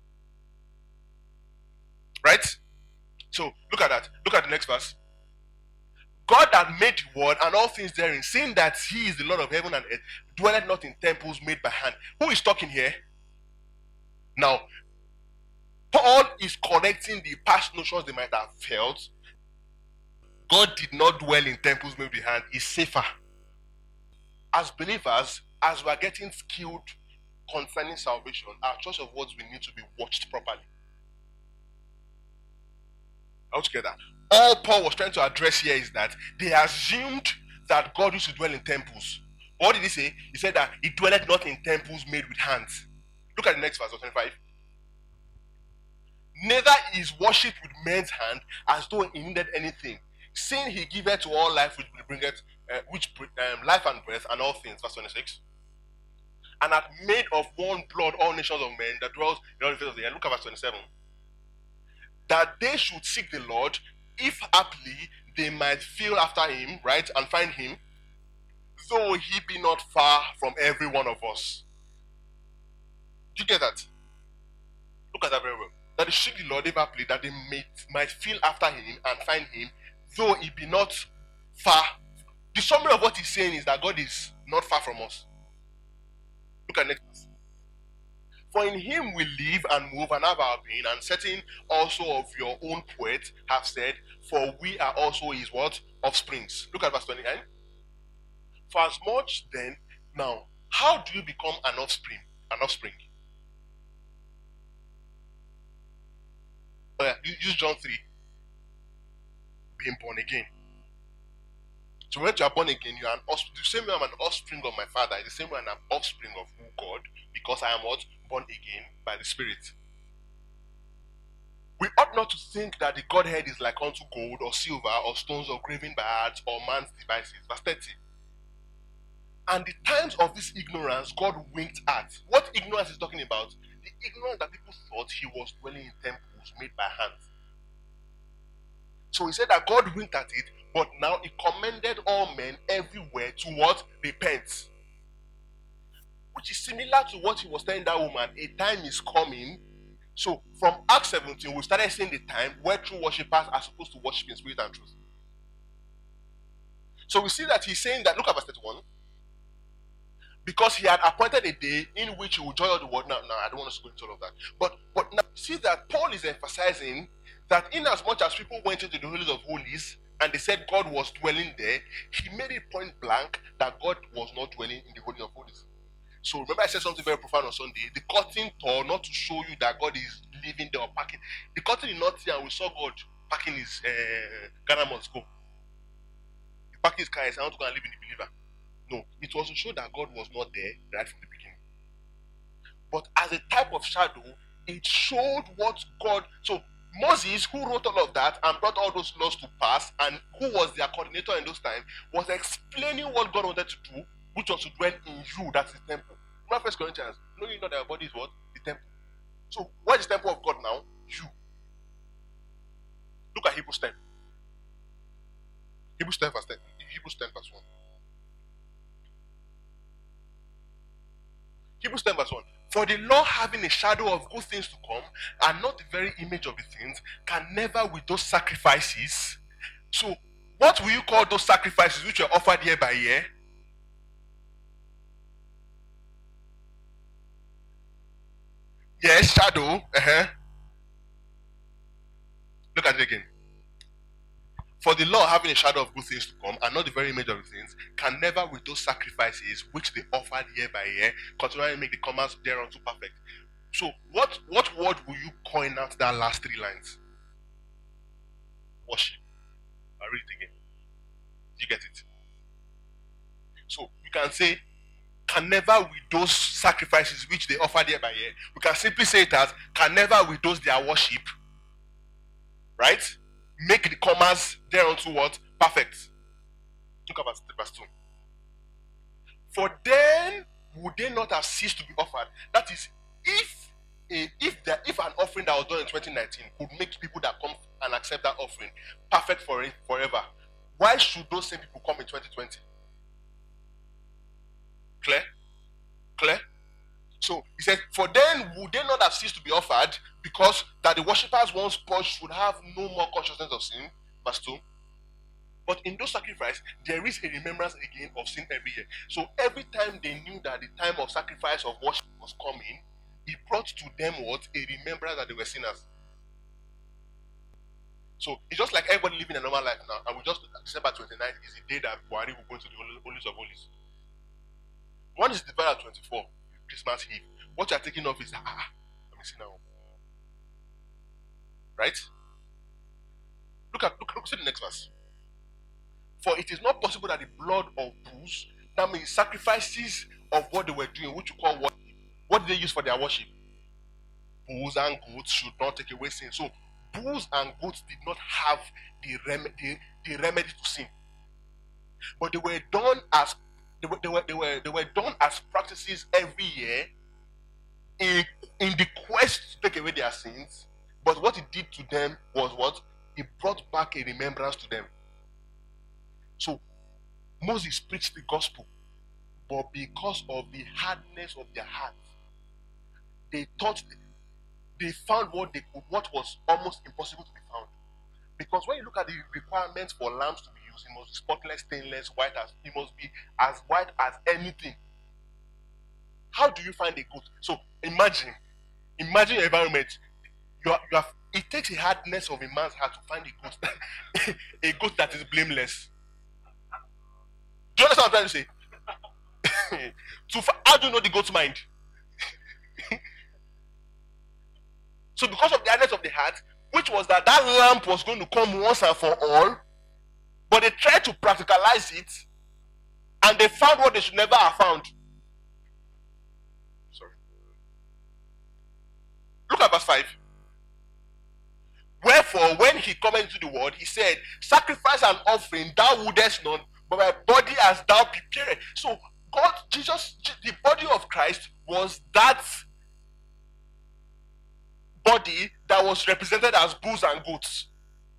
Right? So, look at that. Look at the next verse. God that made the world and all things therein, seeing that he is the Lord of heaven and earth, dwelleth not in temples made by hand. Who is talking here? Now, Paul is correcting the past notions they might have felt. God did not dwell in temples made by hand. It's safer. As believers, as we are getting skilled concerning salvation, our choice of words will need to be watched properly. Altogether, all Paul was trying to address here is that they assumed that God used to dwell in temples. What did he say? He said that he dwelleth not in temples made with hands. Look at the next verse, verse twenty-five. Neither is worship with men's hand as though he needed anything, seeing he giveth to all life which bringeth, uh, which um, life and breath and all things. Verse twenty-six. And hath made of one blood all nations of men that dwells in all the face of the earth. Look at verse twenty-seven. That they should seek the Lord, if haply they might feel after him, right, and find him, though he be not far from every one of us. Do you get that? Look at that very well. That they seek the Lord, if haply, that they may, might feel after him and find him, though he be not far. The summary of what he's saying is that God is not far from us. Look at next verse. For in him we live and move and have our being, and certain also of your own poets have said, for we are also his what? Offsprings. Look at verse twenty-nine. For as much then, now, how do you become an offspring? An offspring. Oh yeah, use John three. Being born again. So when you are born again, you are an offspring. The same way I'm an offspring of my father, the same way I'm an offspring of who God, because I am what? Born again by the Spirit. We ought not to think that the Godhead is like unto gold or silver or stones or graven by art or man's devices. Verse thirty. And the times of this ignorance God winked at. What ignorance is talking about? The ignorance that people thought he was dwelling in temples made by hands. So he said that God winked at it, but now he commended all men everywhere to what? Repent. Which is similar to what he was telling that woman. A time is coming So from Acts seventeen, we started seeing the time where true worshippers are supposed to worship in spirit and truth. So we see that he's saying that, look at verse thirty-one. Because he had appointed a day in which he would joy of the world. Now, now I don't want to go into all of that. But but now see that Paul is emphasizing that in as much as people went into the holies of holies and they said God was dwelling there, he made it point blank that God was not dwelling in the holy of holies. So remember I said something very profound on Sunday. The curtain tore not to show you that God is living there or packing. The curtain did not see and we saw God packing his uh, Ghana must go. He packed his car and said, I want to go and live in the believer. No, it was to show that God was not there right from the beginning. But as a type of shadow, it showed what God. So Moses, who wrote all of that and brought all those laws to pass, and who was their coordinator in those times, was explaining what God wanted to do, which was to dwell in you, that's the temple. Remember First Corinthians, know you know that your body is what? The temple. So what is the temple of God now? You. Look at Hebrews ten. Hebrews ten verse ten. Hebrews ten verse one. Hebrews ten verse one. For the law having a shadow of good things to come, and not the very image of the things, can never with those sacrifices. So, what will you call those sacrifices which were offered year by year? Yes, shadow. Uh-huh. Look at it again. For the law having a shadow of good things to come, and not the very image of the things, can never with those sacrifices which they offered year by year, continually make the commands thereunto perfect. So, what what word will you coin out that last three lines? Worship. I'll read it again. You get it? So, you can say, can never with those sacrifices which they offered year by year. We can simply say it as, can never with those their worship. Right? Make the commas thereunto what? Perfect. Look at verse, verse two. For then would they not have ceased to be offered? That is, if a, if the, if an offering that was done in twenty nineteen could make people that come and accept that offering perfect for it forever, why should those same people come in twenty twenty? Clear? Clear? So he says, for then would they not have ceased to be offered, because that the worshippers once purged should have no more consciousness of sin. Verse two. But in those sacrifices, there is a remembrance again of sin every year. So every time they knew that the time of sacrifice of worship was coming, he brought to them what? A remembrance that they were sinners. So it's just like everybody living a normal life now, and we just December twenty-ninth is the day that Buhari will go into the holies of holies. One is December twenty-fourth, Christmas Eve. What you are taking off is ah, ah let me see now. Right? Look at look, look see the next verse. For it is not possible that the blood of bulls, that means sacrifices of what they were doing, which you call what? What did they use for their worship? Bulls and goats should not take away sin. So bulls and goats did not have the remedy, the remedy to sin, but they were done as they were, they were they were they were done as practices every year in in the quest to take away their sins. But what it did to them was what? It brought back a remembrance to them. So Moses preached the gospel, but because of the hardness of their hearts, they thought they found what they could, what was almost impossible to be found. Because when you look at the requirements for lambs to be used, it must be spotless, stainless, white as it must be as white as anything. How do you find a goat? So imagine, imagine your environment. You, are, you have it takes a hardness of a man's heart to find a goat, a goat that is blameless. Do you understand what I'm trying to say? So how do you know the goat's mind? So because of the hardness of the heart, which was that that lamp was going to come once and for all, but they tried to practicalize it, and they found what they should never have found. Sorry. Look at verse five. Wherefore, when he came into the world, he said, sacrifice and offering thou wouldest not, but my body hast thou prepared. So God, Jesus, the body of Christ was that body that was represented as bulls and goats.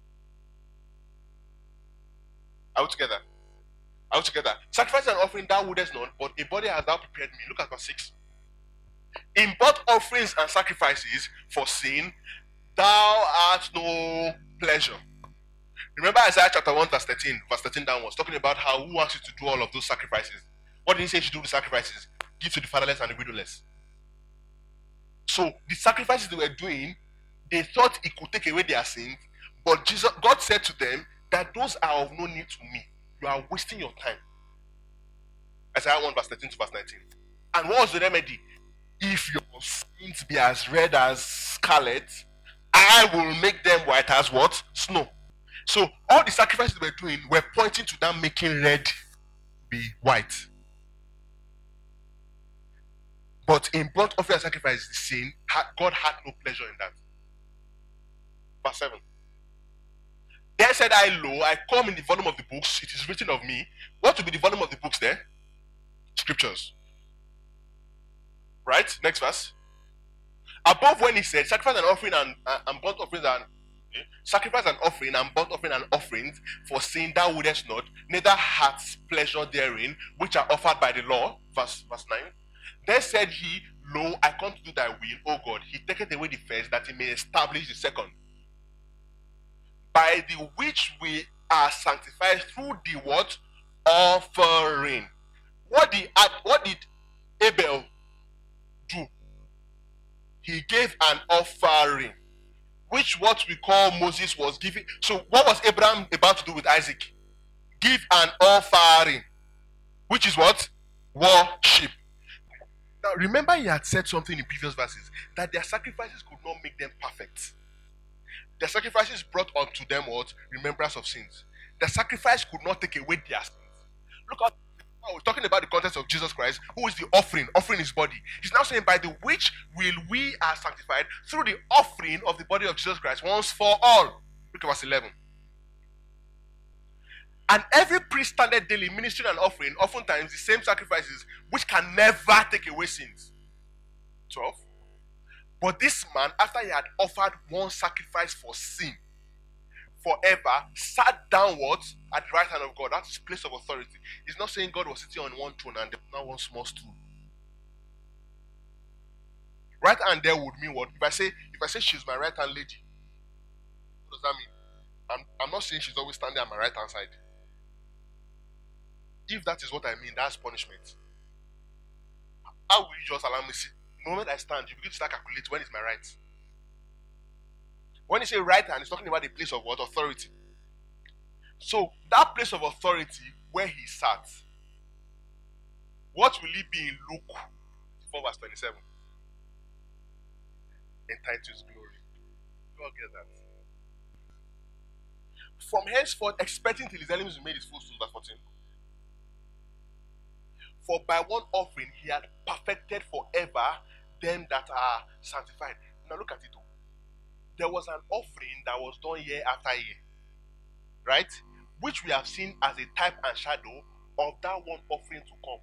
Are we together? Are we together? Sacrifice and offering thou wouldest not, but a body has thou prepared me. Look at verse six. In both offerings and sacrifices for sin, thou art no pleasure. Remember Isaiah chapter one verse thirteen, verse thirteen downwards, talking about how who wants you to do all of those sacrifices. What did he say you should do with sacrifices? Give to the fatherless and the widowless. So the sacrifices they were doing, they thought it could take away their sins, but Jesus, God said to them that those are of no need to me. You are wasting your time. Isaiah one verse thirteen to verse nineteen. And what was the remedy? If your sins be as red as scarlet, I will make them white as what? Snow. So all the sacrifices they were doing were pointing to them making red be white. But in burnt offering and sacrifice, the sin, God had no pleasure in that. Verse seven. Then said I, lo, I come in the volume of the books, it is written of me. What will be the volume of the books there? Scriptures. Right? Next verse. Above when he said, sacrifice and offering and, uh, and burnt offerings and okay, sacrifice and offering and burnt offering and offerings for sin thou wouldest not, neither hadst pleasure therein, which are offered by the law. Verse verse nine. Then said he, lo, I come to do thy will, O God. He taketh away the first, that he may establish the second. By the which we are sanctified through the what? Offering. What did, what did Abel do? He gave an offering, which what we call Moses was giving. So what was Abraham about to do with Isaac? Give an offering, which is what? Worship. Now remember he had said something in previous verses, that their sacrifices could not make them perfect. Their sacrifices brought unto them what? Remembrance of sins. The sacrifice could not take away their sins. Look at, we're talking about the context of Jesus Christ, who is the offering, offering his body. He's now saying, by the which will we are sanctified through the offering of the body of Jesus Christ once for all. Look at verse eleven. And every priest standeth daily ministering and offering, oftentimes the same sacrifices, which can never take away sins. twelve. But this man, after he had offered one sacrifice for sin forever, sat downwards at the right hand of God. That's his place of authority. He's not saying God was sitting on one throne and there was not one small stool. Right hand there would mean what? If I say, if I say she's my right hand lady, what does that mean? I'm, I'm not saying she's always standing at my right hand side. If that is what I mean, that's punishment. How will you just allow me sit? The moment I stand, you begin to start calculating when is my right. When you say right hand, it's talking about the place of what? Authority. So that place of authority where he sat, what will it be in Luke four verse twenty-seven? Enter into his glory. You all get that. From henceforth, expecting till his enemies will made his footstool, verse fourteen. For by one offering he had perfected forever them that are sanctified. Now look at it. There was an offering that was done year after year, right? Which we have seen as a type and shadow of that one offering to come.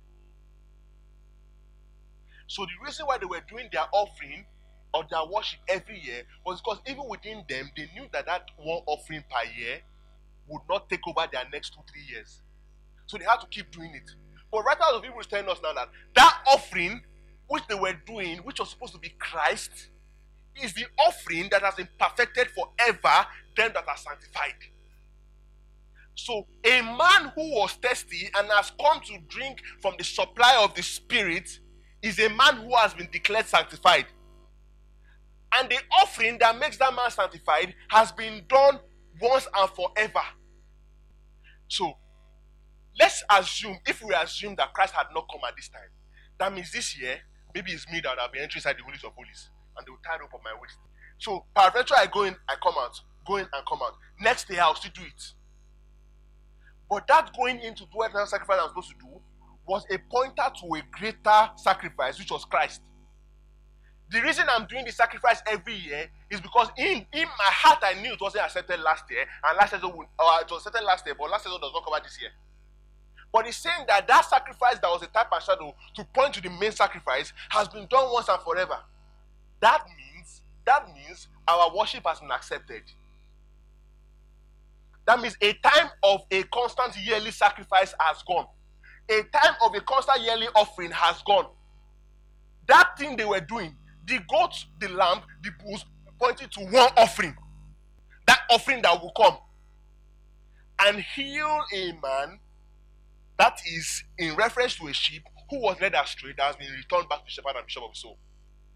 So the reason why they were doing their offering or their worship every year was because even within them, they knew that that one offering per year would not take over their next two, three years. So they had to keep doing it. But right out of Hebrews telling us now that that offering which they were doing, which was supposed to be Christ, is the offering that has been perfected forever, them that are sanctified. So a man who was thirsty and has come to drink from the supply of the Spirit is a man who has been declared sanctified. And the offering that makes that man sanctified has been done once and forever. So let's assume, if we assume that Christ had not come at this time, that means this year, maybe it's me that will be entering inside the holies of holies, and they will tie rope on my waist. So, peradventure I go in, I come out, go in and come out. Next day I'll still do it. But that going in to do another sacrifice I'm supposed to do was a pointer to a greater sacrifice, which was Christ. The reason I'm doing the sacrifice every year is because in, in my heart I knew it wasn't accepted last year, and last year it was accepted last year, but last year does not cover this year. But he's saying that that sacrifice that was a type and shadow to point to the main sacrifice has been done once and forever. That means, that means our worship has been accepted. That means a time of a constant yearly sacrifice has gone. A time of a constant yearly offering has gone. That thing they were doing, the goat, the lamb, the bulls, pointing to one offering. That offering that will come and heal a man, that is in reference to a sheep who was led astray, that has been returned back to shepherd and bishop of his soul.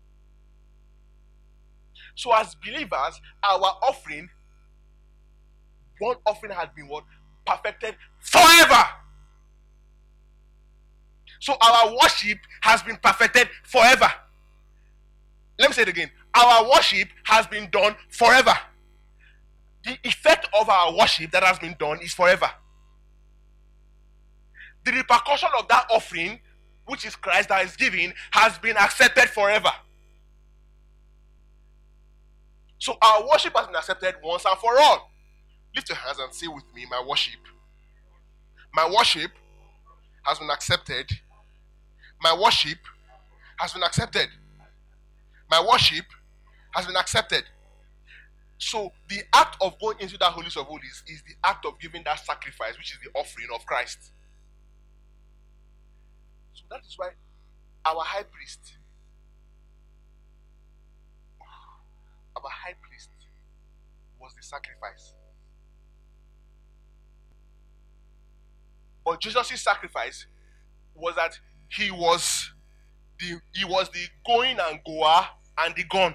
So as believers, our offering, one offering has been what? Perfected forever. So our worship has been perfected forever. Let me say it again. Our worship has been done forever. The effect of our worship that has been done is forever. The repercussion of that offering, which is Christ that is giving, has been accepted forever. So our worship has been accepted once and for all. Lift your hands and say with me, my worship. My worship has been accepted. My worship has been accepted. My worship has been accepted. So the act of going into that holiest of holies is the act of giving that sacrifice, which is the offering of Christ. So that is why our high priest, our high priest was the sacrifice. But Jesus' sacrifice was that he was the he was the going and goer and the gone.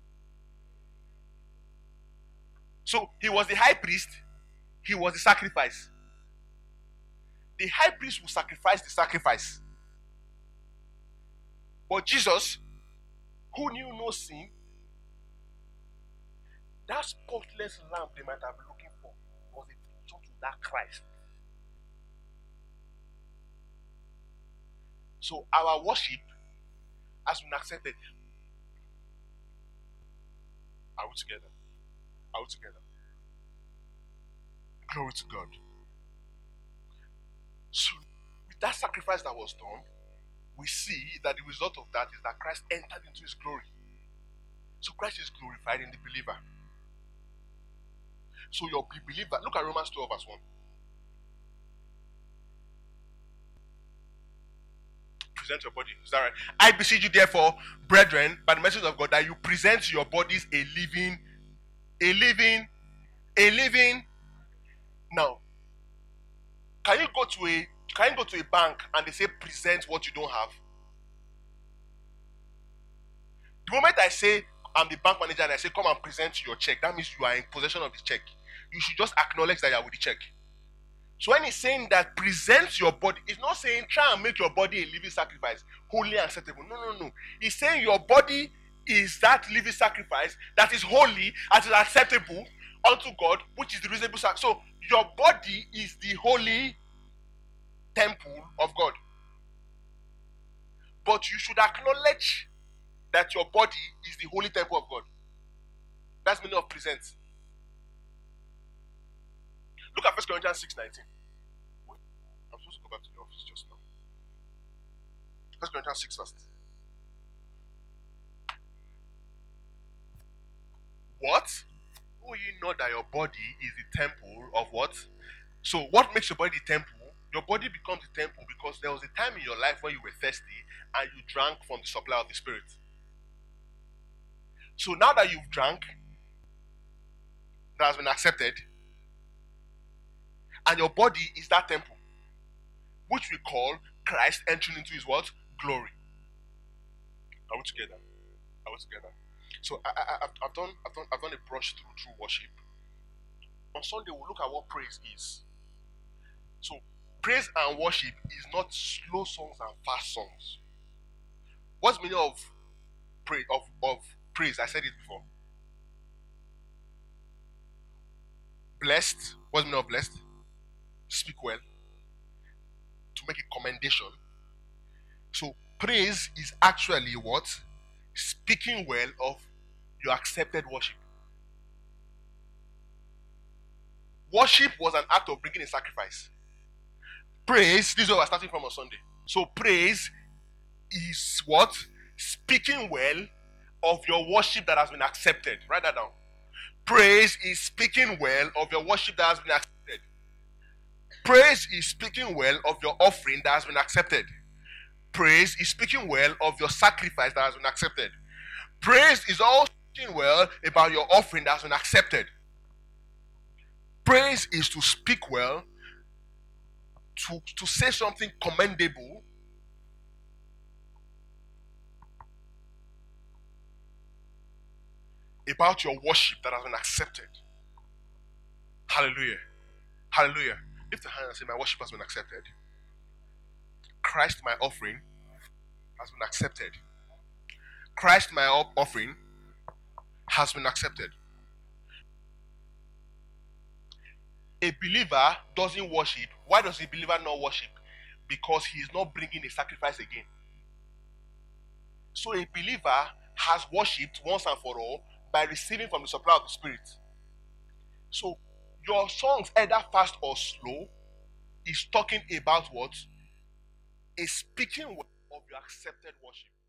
So he was the high priest, he was the sacrifice. The high priest will sacrifice the sacrifice. But Jesus, who knew no sin, that spotless lamb they might have been looking for was a picture to that Christ. So our worship has been accepted. Are we together? Are we together? Glory to God. So with that sacrifice that was done, we see that the result of that is that Christ entered into his glory. So Christ is glorified in the believer. So your believer, look at Romans twelve verse one. Present your body. Is that right? I beseech you therefore, brethren, by the message of God, that you present your bodies a living, a living, a living. Now, can you go to a can you go to a bank and they say present what you don't have? The moment I say I'm the bank manager and I say come and present your check, that means you are in possession of the check. You should just acknowledge that you are with the check. So when he's saying that present your body, it's not saying try and make your body a living sacrifice, holy and acceptable. No, no, no. He's saying your body is that living sacrifice that is holy and is acceptable unto God, which is the reasonable sacrifice. So your body is the holy temple of God. But you should acknowledge that your body is the holy temple of God. That's the meaning of present. Look at First Corinthians six nineteen. I'm supposed to go back to the office just now. First Corinthians six verse. What? Know ye not that your body is the temple of what? So what makes your body the temple? Your body becomes the temple because there was a time in your life when you were thirsty and you drank from the supply of the Spirit. So now that you've drank, that has been accepted, and your body is that temple, which we call Christ entering into his what? Glory. Are we together? Are we together? So I, I, I've, I've done, I've done, I've done a brush through through worship. On Sunday we'll look at what praise is. So praise and worship is not slow songs and fast songs. What's the meaning of praise? Of of praise? I said it before. Blessed. What's the meaning of blessed? Speak well. To make a commendation. So praise is actually what? Speaking well of your accepted worship. Worship was an act of bringing a sacrifice. Praise, this is what we're starting from on Sunday. So praise is what? Speaking well of your worship that has been accepted. Write that down. Praise is speaking well of your worship that has been accepted. Praise is speaking well of your offering that has been accepted. Praise is speaking well of your sacrifice that has been accepted. Praise is also speaking well about your offering that has been accepted. Praise is to speak well, to, to say something commendable, about your worship that has been accepted. Hallelujah. Hallelujah. Lift your hand and say, my worship has been accepted. Christ, my offering, has been accepted. Christ, my offering, has been accepted. A believer doesn't worship. Why does a believer not worship? Because he is not bringing a sacrifice again. So a believer has worshipped once and for all by receiving from the supply of the Spirit. So your songs, either fast or slow, is talking about what? A speaking of your accepted worship.